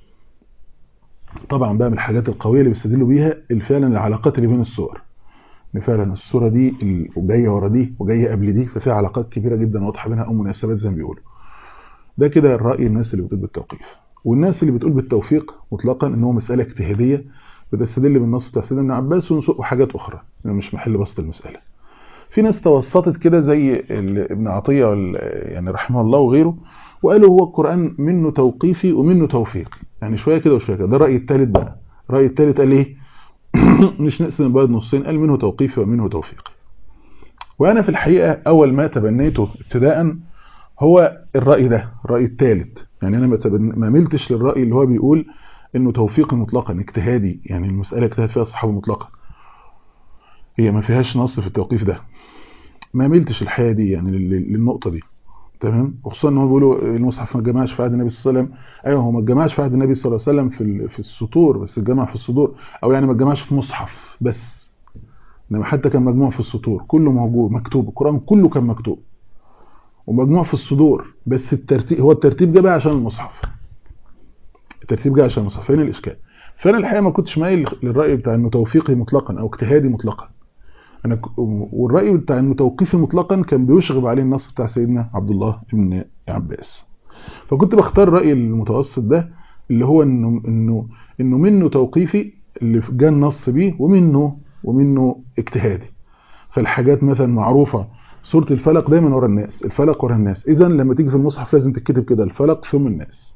طبعا بقى من الحاجات القويه اللي بيستدلوا بيها فعلا العلاقات اللي بين السور، ان فعلا السوره دي جايه ورا دي وجايه قبل دي، ففي علاقات كبيره جدا واضحه بينها او مناسبات زي ما بيقولوا. ده كده الراي الناس اللي بتقول بالتوقيف. والناس اللي بتقول بالتوفيق مطلقا ان هو مساله اجتهاديه بتستدل بالنص بتاع سيدنا ابن عباس وحاجات اخرى، يعني مش محل بسط المساله. في ناس توسطت كده زي ابن عطيه يعني رحمه الله وغيره، وقالوا هو القران منه توقيفي ومنه توفيقي، يعني شويه كده وشويه كده. ده الراي الثالث بقى. الراي الثالث قال ايه؟ مش نقسم البلد نصين، قال منه توقيفي ومنه توفيقي. وانا في الحقيقه اول ما تبنيته ابتداء هو الراي ده، الراي الثالث. يعني انا ما ملتش للراي اللي هو بيقول انه توفيقي مطلقا اجتهادي، يعني المساله اجتهاد فيها الصحابه مطلقا، هي ما فيهاش نص في التوقيف ده. ما ملتش الحقيقه دي يعني للنقطه دي، تمام. وخصوصا ان هو بيقولوا المصحف ما اتجمعش في عهد النبي صلى الله عليه وسلم. ايوه هو ما اتجمعش في عهد النبي صلى الله عليه وسلم في في السطور بس، اتجمع في الصدور، او يعني ما اتجمعش في مصحف بس، انما حتى كان مجموع في السطور، كله موجود مكتوب، القران كله كان مكتوب ومجموع في الصدور، بس الترتيب هو الترتيب جه بقى عشان المصحف، الترتيب جه عشان المصحف. فين الاشكال؟ فانا الحقيقه ما كنتش مايل للراي بتاع انه توفيقي مطلقا او اجتهادي مطلقا. انا والراي بتاع انه توقيفي مطلقا كان بيشغب عليه النص بتاع سيدنا عبد الله بن عباس. فكنت بختار الراي المتوسط ده اللي هو انه انه انه منه توقيفي اللي جاء النص بيه، ومنه ومنه اجتهادي. فالحاجات مثلا معروفه سوره الفلق دايما ورا الناس، الفلق ورا الناس، اذا لما تيجي في المصحف لازم تكتب كده الفلق ثم الناس.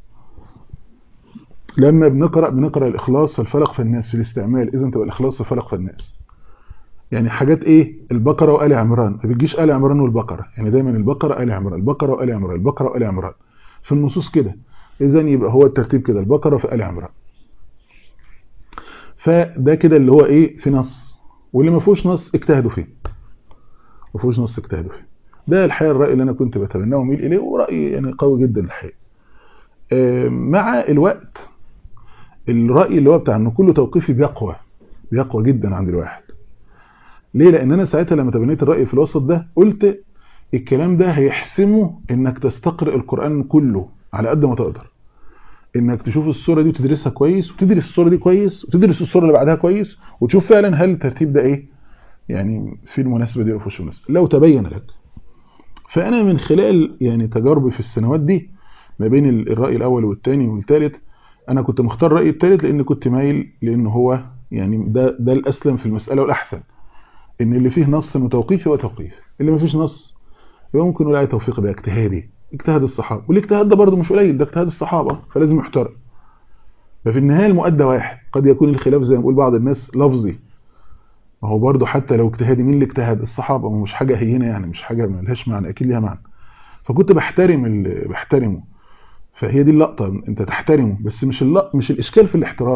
لما بنقرا بنقرا الاخلاص فالفلق فالناس في الاستعمال، اذا تبقى الاخلاص والفلق فالناس. يعني حاجات ايه؟ البقره وآل عمران، ما بتجيش آل عمران والبقره، يعني دايما البقره آل عمران، البقره وآل عمران، البقره وآل عمران في النصوص كده. اذا يبقى هو الترتيب كده البقره في آل عمران. فده كده اللي هو ايه في نص، واللي ما فيهوش نص اجتهدوا فيه، ما فيهوش نص اجتهدوا فيه. ده الحقيقه الراي اللي انا كنت بتبناه وميل اليه، وراي يعني قوي جدا الحقيقه. مع الوقت الراي اللي هو بتاع انه كله توقيفي بيقوى بيقوى جدا عند الواحد. ليه؟ لان انا ساعتها لما تبنيت الراي في الوسط ده قلت الكلام ده هيحسمه انك تستقرئ القران كله على قد ما تقدر، انك تشوف الصوره دي وتدرسها كويس، وتدرس الصوره دي كويس، وتدرس الصوره اللي بعدها كويس، وتشوف فعلا هل الترتيب ده ايه يعني في المناسبه دي ولا مش المناسبه. لو تبين لك. فانا من خلال يعني تجاربي في السنوات دي ما بين الراي الاول والثاني والثالث، انا كنت مختار الراي الثالث لان كنت مايل لان هو يعني ده ده الاسلم في المساله والاحسن، ان اللي فيه نص توقيفي هو توقيف، اللي ما فيش نص يبقى ممكن نقول عليه توفيق بقى اجتهادي، اجتهاد الصحابه، والاجتهاد ده برضه مش قليل، ده اجتهاد الصحابه فلازم يحترم. ففي النهايه المؤدى واحد، قد يكون الخلاف زي ما بيقول بعض الناس لفظي، ما هو برضه حتى لو اجتهادي مين اللي اجتهد؟ الصحابه، مش حاجه هينه يعني، مش حاجه ما لهاش معنى، اكيد ليها معنى. فكنت بحترم اللي بحترمه، فهي دي اللقطه، انت تحترمه، بس مش اللق... مش الاشكال في الاحترام،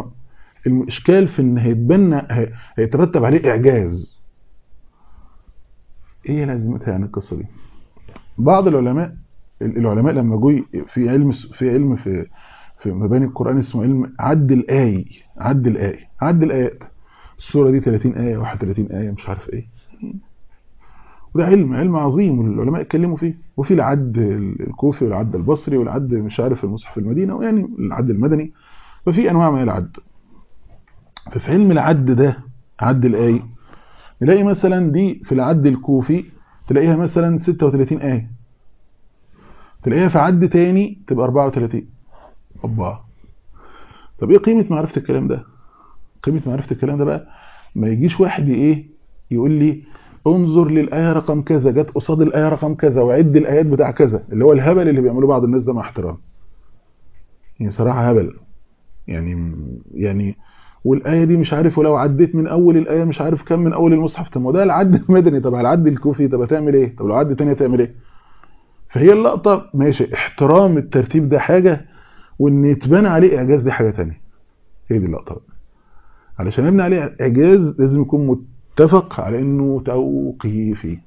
الاشكال في ان هيتبنى هيترتب عليه اعجاز. ايه لازمتها يعني القصه دي؟ بعض العلماء العلماء لما جو في علم في علم في في مباني القرآن اسمه علم عد الآي عد الآي عد الآيات. السورة دي ثلاثين آية واحد وثلاثين آية مش عارف ايه، وده علم علم عظيم والعلماء اتكلموا فيه. وفي العد الكوفي والعد البصري والعد مش عارف المصحف المدينة ويعني العد المدني، ففي انواع من العد. ففي علم العد ده عد الآي نلاقي مثلا دي في العد الكوفي تلاقيها مثلا ستة وثلاثين آية، تلاقيها في عد تاني تبقى أربعة وثلاثين. الله، طب ايه قيمة معرفة الكلام ده؟ قيمة معرفة الكلام ده بقى ما يجيش واحد ايه يقول لي انظر للآية رقم كذا جت قصاد الآية رقم كذا وعد الآيات بتاع كذا، اللي هو الهبل اللي بيعملوه بعض الناس ده مع احترام. يعني صراحة هبل. يعني يعني والآية دي مش عارف ولو عديت من أول الآية مش عارف كم من أول المصحف، طب ما ده العد المدني، طب العد الكوفي طب هتعمل ايه؟ طب لو عد تاني هتعمل ايه؟ فهي اللقطة ماشي، احترام الترتيب ده حاجة وان يتبنى عليه اعجاز دي حاجة تانية. هي دي اللقطة بقى. علشان نبني عليه اعجاز لازم يكون متفق على انه توقيفي.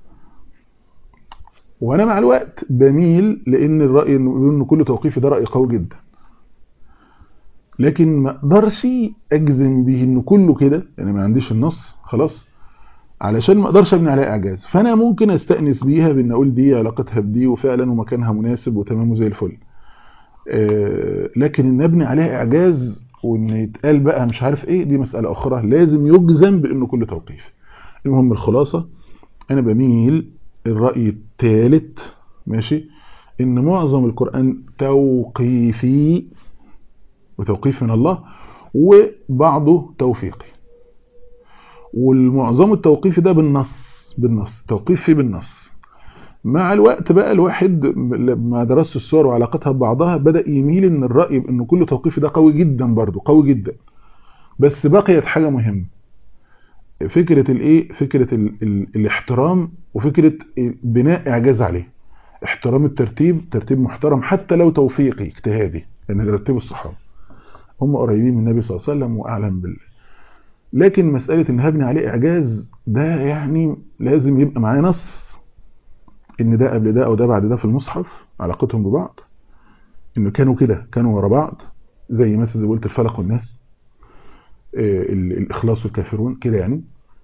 وانا مع الوقت بميل لان الرأي انه كله توقيفي ده رأي قوي جدا، لكن ما اقدرش اجزم به انه كله كده، يعني ما عنديش النص خلاص علشان ما اقدرش ابني عليها اعجاز. فانا ممكن استأنس بيها بان اقول دي علاقتها بدي وفعلا ومكانها مناسب وتمام زي الفل، لكن ان ابني عليها اعجاز وان يتقال بقى مش عارف ايه دي مسألة اخرى لازم يجزم بانه كله توقيف. المهم الخلاصة انا بميل الرأي الثالث ماشي ان معظم القرآن توقيفي وتوقيف من الله وبعضه توفيقي، والمعظم التوقيفي ده بالنص بالنص توقيفي بالنص. مع الوقت بقى الواحد لما درست السور وعلاقتها ببعضها بدأ يميل ان الرأي بانه كله توقيفي ده قوي جدا برضو قوي جدا. بس بقيت حاجة مهمة، فكرة الايه فكرة ال ال الاحترام وفكرة بناء اعجاز عليه. احترام الترتيب، ترتيب محترم حتى لو توفيقي اجتهادي لان رتبوا الصحابة هم قريبين من النبي صلى الله عليه وسلم واعلم بالله. لكن مسألة ان هبني عليه اعجاز ده يعني لازم يبقى معاه نص ان ده قبل ده او ده بعد ده في المصحف علاقتهم ببعض، انه كانوا كده كانوا ورا بعض زي مثلا زي قلت الفلق والناس، الاخلاص والكافرون كده يعني،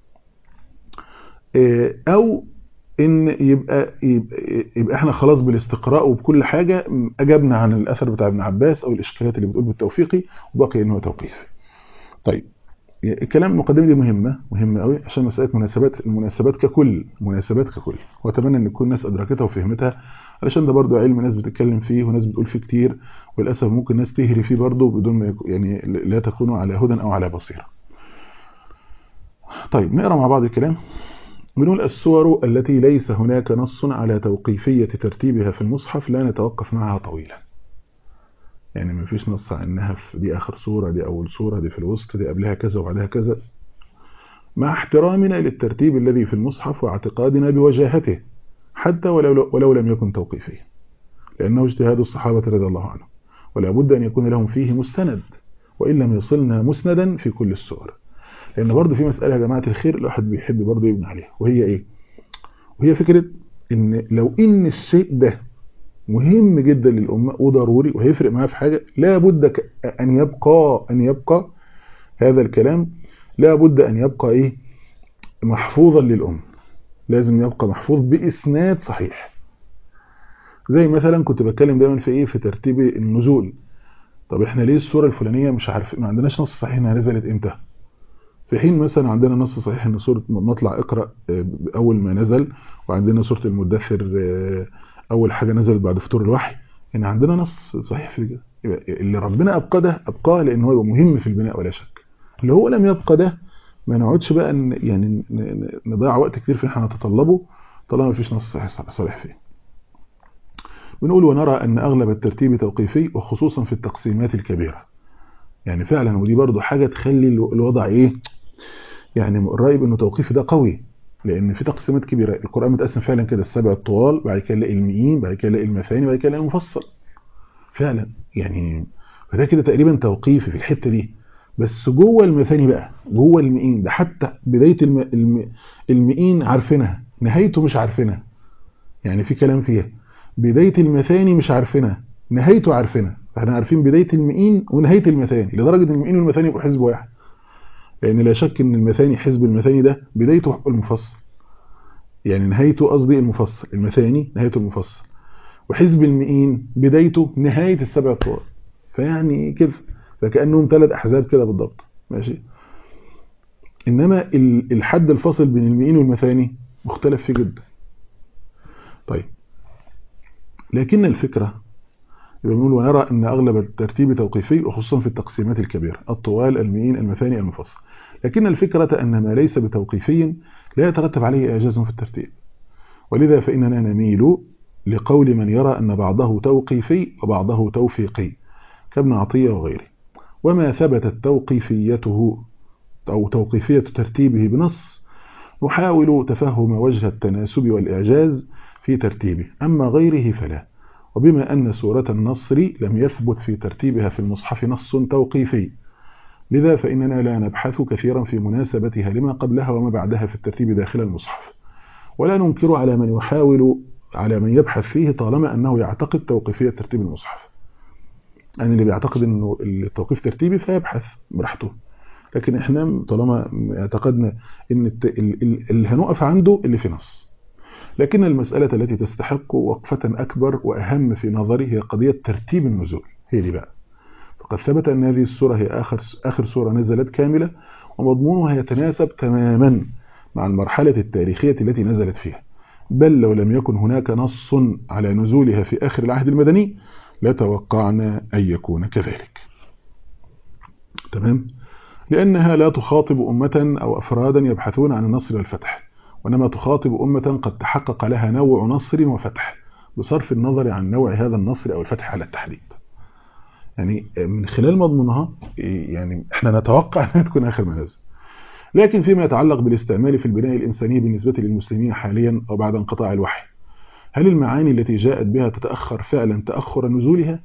او ان يبقى, يبقى يبقى احنا خلاص بالاستقراء وبكل حاجة اجبنا عن الاثر بتاع ابن عباس او الاشكالات اللي بتقول بالتوفيقي وبقي انه توقيفي. طيب الكلام المقدمه دي مهمه مهمه قوي عشان مساله مناسبات المناسبات ككل مناسبات ككل، واتمنى ان تكون الناس ادركتها وفهمتها علشان ده برضو علم ناس بتتكلم فيه وناس بتقول فيه كتير، وللاسف ممكن ناس تهري فيه برضو بدون ما يعني لا تكونوا على هدى او على بصيره. طيب نقرا مع بعض الكلام. بنقول السور التي ليس هناك نص على توقيفيه ترتيبها في المصحف لا نتوقف معها طويلا. يعني ما فيش نص على انها في دي اخر سوره دي اول سوره دي في الوسط دي قبلها كذا وبعدها كذا، مع احترامنا للترتيب الذي في المصحف واعتقادنا بوجاهته حتى ولو, ولو لم يكن توقيفيا، لأنه اجتهاد الصحابة رضي الله عنهم ولا بد أن يكون لهم فيه مستند وإن لم يصلنا مسندا في كل السور. لأن برضو في مسألة يا جماعة الخير الواحد بيحب برضو يبني عليها، وهي إيه؟ وهي فكرة إن لو إن الشيء ده مهم جدا للأمة وضروري وهيفرق معاه في حاجة لا بد أن يبقى أن يبقى هذا الكلام لا بد أن يبقى إيه محفوظا للأمة، لازم يبقى محفوظ بإسناد صحيح. زي مثلا كنت بتكلم دايما في إيه في ترتيب النزول. طب إحنا ليه السورة الفلانية مش عارف ما عندناش نص صحيح إنها نزلت إمتى، في حين مثلا عندنا نص صحيح إن سورة مطلع اقرأ أول ما نزل، وعندنا سورة المدثر أول حاجة نزلت بعد فطور الوحي، إن عندنا نص صحيح في كده. اللي ربنا أبقى ده أبقاه لأنه هو مهم في البناء ولا شك. اللي هو لم يبقى ده ما نقعدش بقى يعني نضيع وقت كتير في احنا نتطلبه طالما ما فيش نص صحيح صالح فيه. بنقول ونرى أن أغلب الترتيب توقيفي وخصوصا في التقسيمات الكبيرة. يعني فعلا ودي برضو حاجة تخلي الوضع إيه يعني الرأي بأنه توقيفي ده قوي، لأن في تقسيمات كبيرة. القرآن متقسم فعلا كده السبع الطوال، بعد كده نلاقي المئين، بعد كده نلاقي المثاني، بعد كده نلاقي المفصل فعلا يعني. فده كده تقريبا توقيفي في الحتة دي. بس جوه المثاني بقى جوه المئين ده حتى بداية الم... الم... المئين عارفينها نهايته مش عارفينها، يعني في كلام فيها بداية المثاني مش عارفينها، نهايته عارفينها. فاحنا عارفين بداية المئين ونهاية المثاني، لدرجة ان المئين والمثاني يبقوا حزب واحد، لان لا شك ان المثاني حزب المثاني ده بدايته المفصل، يعني نهايته قصدي المفصل، المثاني نهايته المفصل، وحزب المئين بدايته نهاية السبع طوال. فيعني كده فكأنهم ثلاث احزاب كده بالضبط، ماشي. انما الحد الفاصل بين المئين والمثاني مختلف فيه جدا. طيب، لكن الفكرة يبقى بنقول ونرى ان اغلب الترتيب توقيفي، وخصوصا في التقسيمات الكبيرة، الطوال، المئين، المثاني، المفصل. لكن الفكرة ان ما ليس بتوقيفي لا يترتب عليه اعجاز في الترتيب، ولذا فإننا نميل لقول من يرى أن بعضه توقيفي وبعضه توفيقي كابن عطية وغيره. وما ثبتت توقيفيته أو توقيفية ترتيبه بنص نحاول تفهم وجه التناسب والإعجاز في ترتيبه، أما غيره فلا. وبما أن سورة النصر لم يثبت في ترتيبها في المصحف نص توقيفي، لذا فإننا لا نبحث كثيرا في مناسبتها لما قبلها وما بعدها في الترتيب داخل المصحف، ولا ننكر على من يحاول على من يبحث فيه طالما أنه يعتقد توقيفية ترتيب المصحف. يعني اللي بيعتقد أنه التوقيف ترتيبي فيبحث براحته، لكن احنا طالما اعتقدنا أن اللي هنقف عنده اللي في نص. لكن المسألة التي تستحق وقفة أكبر وأهم في نظري هي قضية ترتيب النزول، هي دي بقى. فقد ثبت أن هذه السورة هي آخر, آخر سورة نزلت كاملة، ومضمونها يتناسب تماما مع المرحلة التاريخية التي نزلت فيها، بل لو لم يكن هناك نص على نزولها في آخر العهد المدني لتوقعنا أن يكون كذلك. تمام؟ لأنها لا تخاطب أمة أو أفرادا يبحثون عن النصر والفتح، وإنما تخاطب أمة قد تحقق لها نوع نصر وفتح، بصرف النظر عن نوع هذا النصر أو الفتح على التحديد. يعني من خلال مضمونها يعني احنا نتوقع أنها تكون آخر ما نزل. لكن فيما يتعلق بالاستعمال في البناء الإنساني بالنسبة للمسلمين حاليا أو بعد انقطاع الوحي، هل المعاني التي جاءت بها تتأخر فعلا تأخر نزولها؟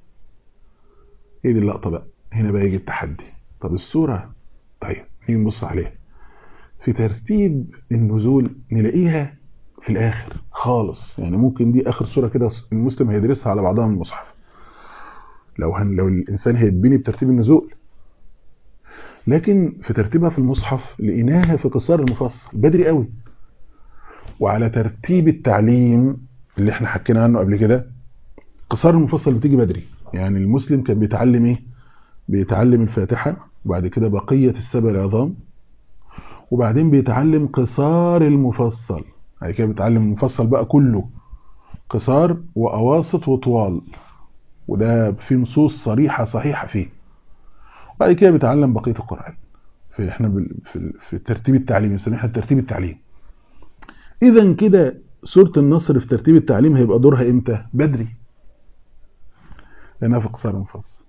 ايه دي اللقطة بقى، هنا بقى يجي التحدي. طب السورة، طيب نيجي نبص عليها في ترتيب النزول نلاقيها في الآخر خالص، يعني ممكن دي آخر سورة كده المسلم هيدرسها على بعضها من المصحف لو هن لو الإنسان هيتبني بترتيب النزول. لكن في ترتيبها في المصحف لقيناها في قصار المفصل بدري قوي، وعلى ترتيب التعليم اللي احنا حكينا عنه قبل كده قصار المفصل بتيجي بدري. يعني المسلم كان بيتعلم ايه؟ بيتعلم الفاتحة، وبعد كده بقية السبع العظام، وبعدين بيتعلم قصار المفصل، بعد كده بيتعلم المفصل بقى كله قصار وأواسط وطوال، وده في نصوص صريحة صحيحة فيه. بعد كده بيتعلم بقية القرآن. في احنا في في الترتيب التعليمي بنسميها الترتيب التعليم. اذا كده سورة النصر في ترتيب التعليم هيبقى دورها امتى؟ بدري، لانها في قصار المفصل.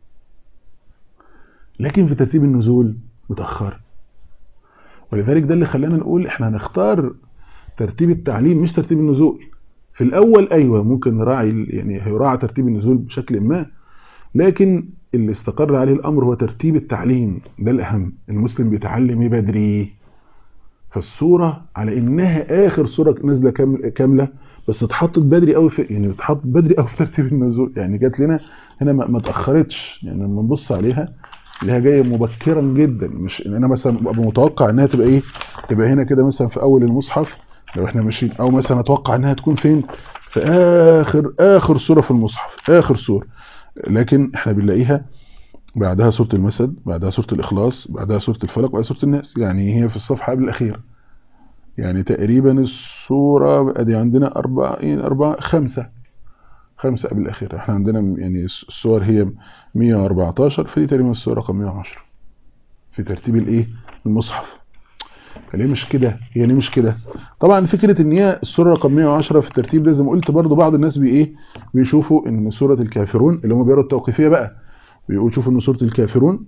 لكن في ترتيب النزول متأخر، ولذلك ده اللي خلانا نقول احنا هنختار ترتيب التعليم مش ترتيب النزول. في الاول ايوه ممكن نراعي، يعني هيراعى ترتيب النزول بشكل ما، لكن اللي استقر عليه الامر هو ترتيب التعليم، ده الاهم. المسلم بيتعلم بدري، فالسوره على انها اخر سوره نازله كامله بس اتحطت بدري قوي في، يعني اتحطت بدري قوي في ترتيب النزول، يعني جات لنا هنا ما اتاخرتش. يعني لما نبص عليها اللي هي جايه مبكرا جدا، مش ان انا مثلا ابقى متوقع انها تبقى ايه، تبقى هنا كده مثلا في اول المصحف لو احنا ماشيين، او مثلا اتوقع انها تكون فين في اخر اخر سوره في المصحف، اخر سوره. لكن احنا بنلاقيها بعدها سوره المسد، بعدها سوره الاخلاص، بعدها سوره الفلق، بعدها سوره الناس، يعني هي في الصفحه قبل الاخيره. يعني تقريبا السوره ادي عندنا أربعين أربعة خمسة خمسة قبل الأخيرة. احنا عندنا يعني السور هي مية وأربعتاشر، فدي تقريبا السورة رقم مية وعشرة في ترتيب الايه المصحف. فليه مش كده؟ يعني مش كده. طبعا فكرة ان هي السورة رقم مية وعشرة في الترتيب ده زي ما قلت برضو بعض الناس بي ايه بيشوفوا ان سورة الكافرون اللي هم بيقروا التوقيفية بقى بيقولوا شوفوا ان سورة الكافرون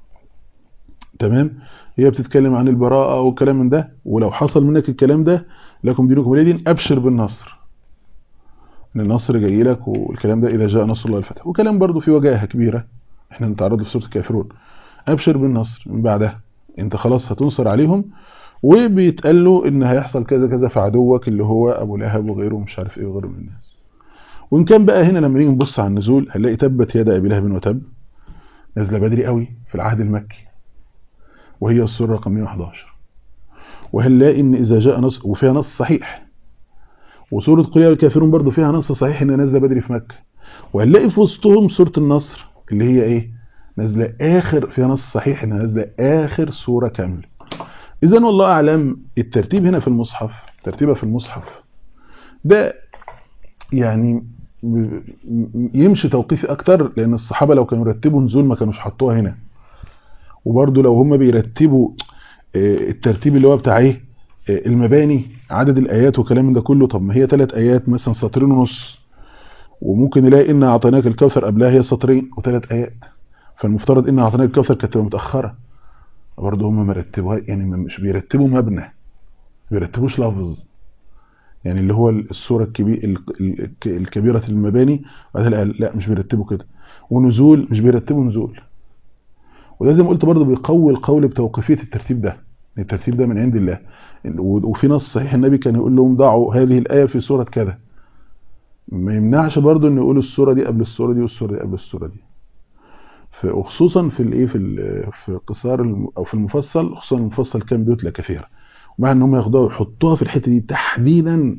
تمام هي بتتكلم عن البراءة والكلام من ده، ولو حصل منك الكلام ده لكم دينكم ولي دين، ابشر بالنصر، ان النصر جاي لك والكلام ده اذا جاء نصر الله الفتح، وكلام برضو في وجاهه كبيره احنا نتعرض في سوره الكافرون. ابشر بالنصر، من بعدها انت خلاص هتنصر عليهم وبيتقال له ان هيحصل كذا كذا في عدوك اللي هو ابو لهب وغيره مش عارف ايه وغيره من الناس. وان كان بقى هنا لما نيجي نبص على النزول هنلاقي تبت يد ابي لهب وتب نازله بدري قوي في العهد المكي، وهي السوره رقم مية وحداشر. وهنلاقي ان اذا جاء نصر وفيها نص صحيح، وسوره قل يا الكافرون برضو فيها نص صحيح انها نازله بدري في مكه. وهنلاقي في وسطهم سوره النصر اللي هي ايه نازله اخر، فيها نص صحيح انها نازله اخر سوره كامله. اذا والله اعلم الترتيب هنا في المصحف، ترتيبها في المصحف ده يعني يمشي توقيفي اكتر، لان الصحابه لو كانوا رتبوا نزول ما كانوش حطوها هنا. وبرضو لو هم بيرتبوا الترتيب اللي هو بتاع ايه المباني عدد الايات وكلام من ده كله، طب ما هي ثلاث ايات مثلا سطرين ونص، وممكن نلاقي ان اعطيناك الكوثر قبلها هي سطرين وثلاث ايات، فالمفترض ان اعطيناك الكوثر كانت تبقى متاخره. برضه هم مرتبوها يعني مش بيرتبوا مبنى، ما بيرتبوش لفظ، يعني اللي هو السوره الكبير الكبيره المباني لا مش بيرتبوا كده. ونزول مش بيرتبوا نزول. وده زي ما قلت برضه بيقوي القول بتوقيفيه الترتيب ده، الترتيب ده من عند الله. وفي نص صحيح النبي كان يقول لهم ضعوا هذه الايه في سوره كذا، ما يمنعش برضه ان يقولوا السوره دي قبل السوره دي والسوره دي قبل السوره دي. وخصوصا في الايه في في قصار او في المفصل، خصوصا المفصل كان بيتلى كثيرا، ومع ان هم ياخدوها ويحطوها في الحته دي تحديدا،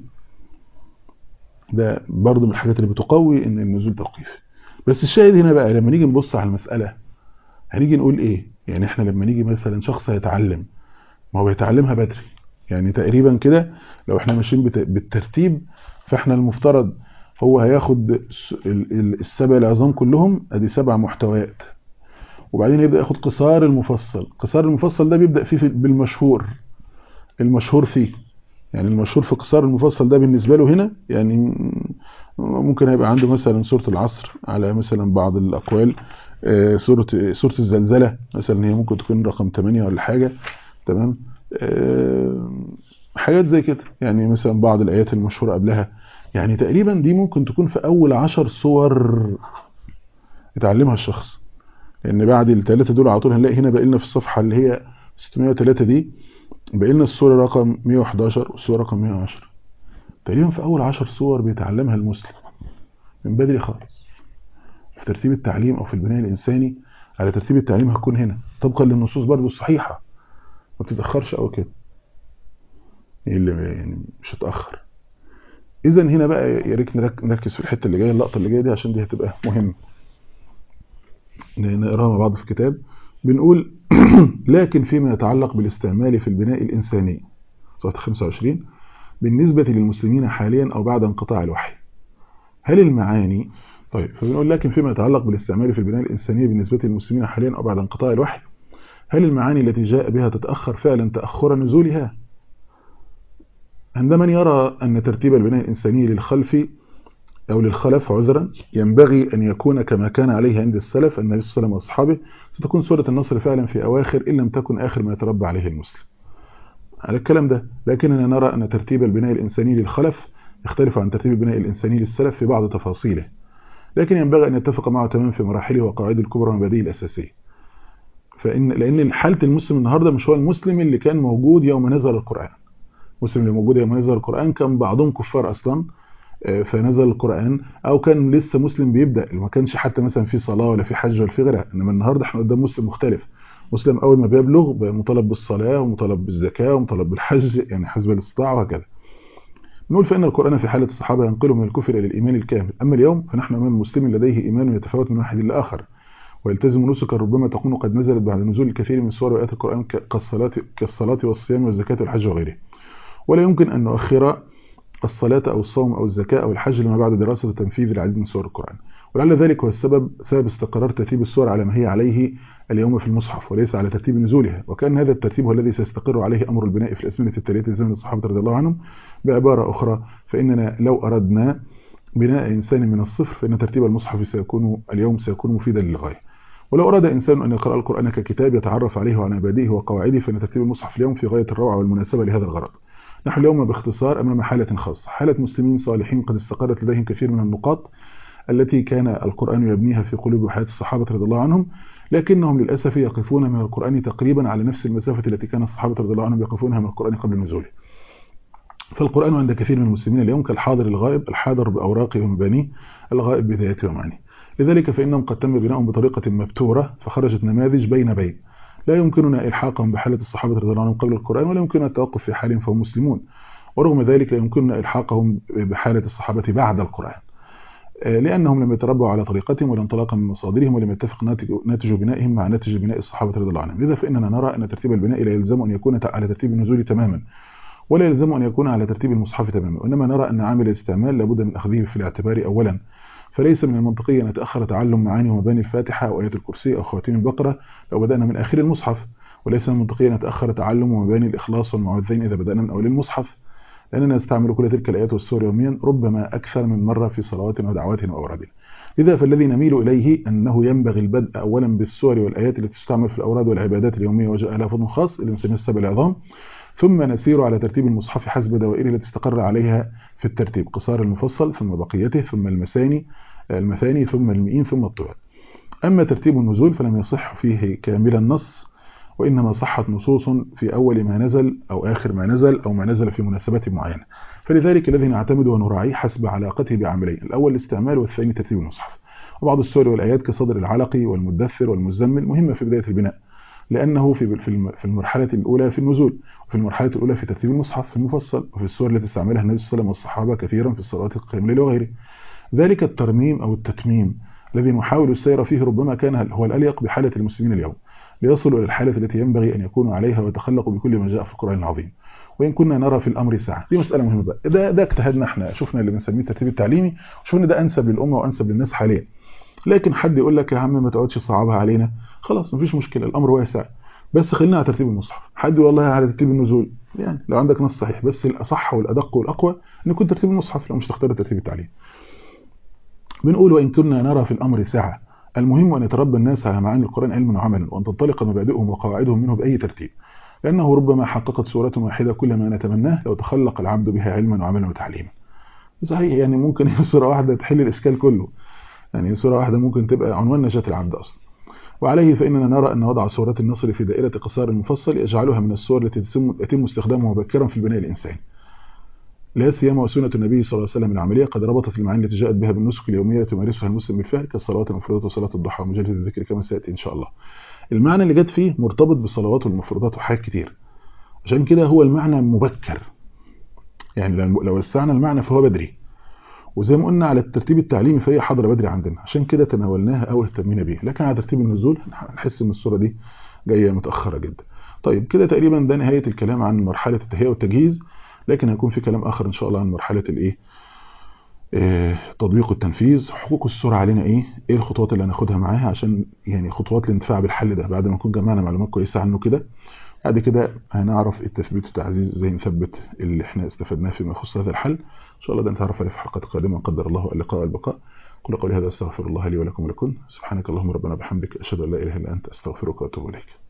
ده برضه من الحاجات اللي بتقوي ان النزول توقيفي. بس الشاهد هنا بقى لما نيجي نبص على المساله هنيجي نقول ايه؟ يعني احنا لما نيجي مثلا شخص هيتعلم، ما هو بيتعلمها بدري، يعني تقريبا كده لو احنا ماشيين بالترتيب فاحنا المفترض هو هياخد السبع العظام كلهم ادي سبع محتويات، وبعدين يبدا ياخد قصار المفصل. قصار المفصل ده بيبدا فيه بالمشهور، المشهور فيه يعني المشهور في قصار المفصل ده بالنسبه له هنا يعني ممكن هيبقى عنده مثلا سوره العصر على مثلا بعض الاقوال، سوره سوره الزلزله مثلا هي ممكن تكون رقم ثمانية ولا حاجه، تمام، حاجات زي كده، يعني مثلا بعض الايات المشهوره قبلها، يعني تقريبا دي ممكن تكون في اول عشر صور يتعلمها الشخص. لان بعد الثلاثه دول على طول هنلاقي هنا باقي لنا في الصفحه اللي هي ستمائة وثلاثة دي باقي لنا الصوره رقم مية وحداشر والصوره رقم مية وعشرة، تقريبا في اول عشر صور بيتعلمها المسلم من بدري خالص. في ترتيب التعليم او في البناء الانساني على ترتيب التعليم هتكون هنا طبقا للنصوص برضو الصحيحه، ما بتتاخرش قوي كده، اللي يعني مش هتاخر. اذا هنا بقى يا ريت نركز في الحته اللي جايه، اللقطه اللي جايه دي، عشان دي هتبقى مهمه نقراها مع بعض في الكتاب. بنقول لكن فيما يتعلق بالاستعمال في البناء الانساني صفحه خمسة وعشرين بالنسبه للمسلمين حاليا او بعد انقطاع الوحي، هل المعاني طيب فبنقول لكن فيما يتعلق بالاستعمال في البناء الانساني بالنسبه للمسلمين حاليا او بعد انقطاع الوحي، هل المعاني التي جاء بها تتاخر فعلا تاخر نزولها؟ عند من يرى أن ترتيب البناء الإنساني للخلف أو للخلف عذرا ينبغي أن يكون كما كان عليه عند السلف النبي صلى الله عليه وسلم وأصحابه، ستكون سورة النصر فعلا في أواخر إن لم تكن آخر ما يتربى عليه المسلم على الكلام ده. لكننا نرى أن ترتيب البناء الإنساني للخلف يختلف عن ترتيب البناء الإنساني للسلف في بعض تفاصيله، لكن ينبغي أن يتفق معه تمام في مراحله وقواعده الكبرى والمبادئ الأساسية. فإن لأن حالة المسلم النهاردة مش هو المسلم اللي كان موجود يوم نزل القرآن. المسلم اللي موجود يوم نزل القرآن كان بعضهم كفار أصلا فنزل القرآن، أو كان لسه مسلم بيبدأ، ما كانش حتى مثلا في صلاة ولا في حج ولا في غيرها. إنما النهاردة احنا قدام مسلم مختلف، مسلم أول ما بيبلغ مطالب بالصلاة ومطالب بالزكاة ومطالب بالحج يعني حسب الاستطاعة وهكذا. نقول فإن القرآن في حالة الصحابة ينقله من الكفر إلى الإيمان الكامل، أما اليوم فنحن أمام مسلم لديه إيمان يتفاوت من واحد إلى آخر ويلتزم نسكا ربما تكون قد نزلت بعد نزول الكثير من سور وآيات القرآن كالصلاة كالصلاة والصيام والزكاة والحج وغيره، ولا يمكن أن نؤخر الصلاة أو الصوم أو الزكاة أو الحج لما بعد دراسة وتنفيذ العديد من سور القرآن. ولعل ذلك هو السبب سبب استقرار ترتيب السور على ما هي عليه اليوم في المصحف وليس على ترتيب نزولها، وكان هذا الترتيب هو الذي سيستقر عليه أمر البناء في الأزمنة التالية لزمن الصحابة رضي الله عنهم. بعبارة أخرى فإننا لو أردنا بناء إنسان من الصفر فإن ترتيب المصحف سيكون اليوم سيكون مفيدا للغاية. ولو أراد إنسان أن يقرأ القرآن ككتاب يتعرف عليه وعلى مبادئه وقواعده فإن ترتيب المصحف اليوم في غاية الروعة والمناسبة لهذا الغرض. نحن اليوم باختصار أمام حالة خاصة، حالة مسلمين صالحين قد استقرت لديهم كثير من النقاط التي كان القرآن يبنيها في قلوب وحياة الصحابة رضي الله عنهم، لكنهم للأسف يقفون من القرآن تقريبا على نفس المسافة التي كان الصحابة رضي الله عنهم يقفونها من القرآن قبل نزوله. فالقرآن عند كثير من المسلمين اليوم كالحاضر الغائب، الحاضر بأوراقه ومبانيه، الغائب بذاته ومعانيه. لذلك فإنهم قد تم بناؤهم بطريقة مبتورة، فخرجت نماذج بين بين لا يمكننا إلحاقهم بحالة الصحابة رضي الله عنهم قبل القرآن، ولا يمكننا التوقف في حالهم فهم مسلمون، ورغم ذلك لا يمكننا إلحاقهم بحالة الصحابة بعد القرآن، لأنهم لم يتربوا على طريقتهم ولا انطلاقا من مصادرهم، ولم يتفق ناتج بنائهم مع ناتج بناء الصحابة رضي الله عنهم. لذا فإننا نرى أن ترتيب البناء لا يلزم أن يكون على ترتيب النزول تماما، ولا يلزم أن يكون على ترتيب المصحف تماما، وإنما نرى أن عامل الاستعمال لابد من أخذه في الاعتبار أولا. فليس من المنطقي أن يتأخر تعلم معاني ومباني الفاتحة أو آية الكرسي أو خواتيم البقرة لو بدأنا من آخر المصحف، وليس من المنطقي أن يتأخر تعلم ومباني الإخلاص والمعوذين إذا بدأنا من أول المصحف، لأننا نستعمل كل تلك الآيات والسور يوميا ربما أكثر من مرة في صلواتنا ودعواتنا وأورادنا. لذا فالذي نميل إليه أنه ينبغي البدء أولا بالسور والآيات التي تستعمل في الأوراد والعبادات اليومية وجاء لها فضل خاص اللي نسميه السبع العظام، ثم نسير على ترتيب المصحف حسب دوائره التي استقر عليها في الترتيب، قصار المفصل ثم بقيته ثم المثاني المثاني ثم المئين ثم الطوال. أما ترتيب النزول فلم يصح فيه كامل النص، وإنما صحت نصوص في أول ما نزل أو آخر ما نزل أو ما نزل في مناسبات معينة. فلذلك الذي نعتمد ونراعيه حسب علاقته بعاملين، الأول الاستعمال والثاني ترتيب المصحف. وبعض السور والآيات كصدر العلقي والمدثر والمزمل مهمة في بداية البناء، لأنه في في المرحلة الأولى في النزول، وفي المرحلة الأولى في ترتيب المصحف في المفصل، وفي السور التي استعملها النبي صلى الله عليه وسلم والصحابة كثيرا في الصلوات القيام الليل وغيره. ذلك الترميم أو التتميم الذي نحاول السير فيه ربما كان هو الأليق بحالة المسلمين اليوم، ليصلوا إلى الحالة التي ينبغي أن يكونوا عليها ويتخلقوا بكل ما جاء في القرآن العظيم. وإن كنا نرى في الأمر ساعة، دي مسألة مهمة بقى. ده ده اجتهادنا احنا، شفنا اللي بنسميه الترتيب التعليمي وشفنا ده أنسب للأمة وأنسب للناس حاليا. لكن حد يقول لك يا عم ما تقعدش تصعبها علينا، خلاص مفيش مشكلة، الأمر واسع، بس خلينا على ترتيب المصحف. حد يقول والله على ترتيب النزول، يعني لو عندك نص صحيح، بس الأصح والأدق والأقوى أن يكون ترتيب المصحف لو مش تختار الترتيب التعليمي. بنقول وإن كنا نرى في الأمر ساعة، المهم أن يتربى الناس على معاني القرآن علما وعملا، وأن تنطلق مبادئهم وقواعدهم منه بأي ترتيب، لأنه ربما حققت سورة واحدة كل ما نتمناه لو تخلق العبد بها علما وعملا وتعليما. صحيح، يعني ممكن سورة واحدة تحل الإشكال كله، يعني سورة واحدة ممكن تبقى عنوان نجاة العبد أصلا. وعليه فإننا نرى أن وضع سورة النصر في دائرة قصار المفصل يجعلها من السور التي يتم استخدامها مبكرا في البناء الإنساني، لا سيما وسنة النبي صلى الله عليه وسلم العملية قد ربطت المعاني التي جاءت بها بالنسك اليومية تمارسها المسلم بالفعل، كالصلوات المفروضات وصلاة الضحى ومجالس الذكر كما سيأتي إن شاء الله. المعنى اللي جت فيه مرتبط بالصلوات والمفروضات وحاجات كتير، عشان كده هو المعنى مبكر، يعني لو وسعنا المعنى فهو بدري، وزي ما قلنا على الترتيب التعليمي فهي حاضرة بدري عندنا، عشان كده تناولناها أو اهتمينا بيها. لكن على ترتيب النزول نحس إن الصورة دي جاية متأخرة جدا. طيب كده تقريبا ده نهاية الكلام عن مرحلة التهيئة والتجهيز، لكن هيكون في كلام آخر إن شاء الله عن مرحلة الإيه إيه تطبيق التنفيذ. حقوق السورة علينا إيه إيه الخطوات اللي هناخدها معاها عشان يعني خطوات الانتفاع بالحل ده بعد ما نكون جمعنا معلومات كويسة عنه كده. بعد كده هنعرف التثبيت والتعزيز ازاي نثبت اللي احنا استفدناه فيما يخص هذا الحل. ان شاء الله ده نتعرف عليه في حلقات قادمه قدر الله اللقاء والبقاء. كل قولي هذا استغفر الله لي ولكم ولكم. سبحانك اللهم ربنا بحمدك اشهد ان لا اله الا انت استغفرك واتوب اليك.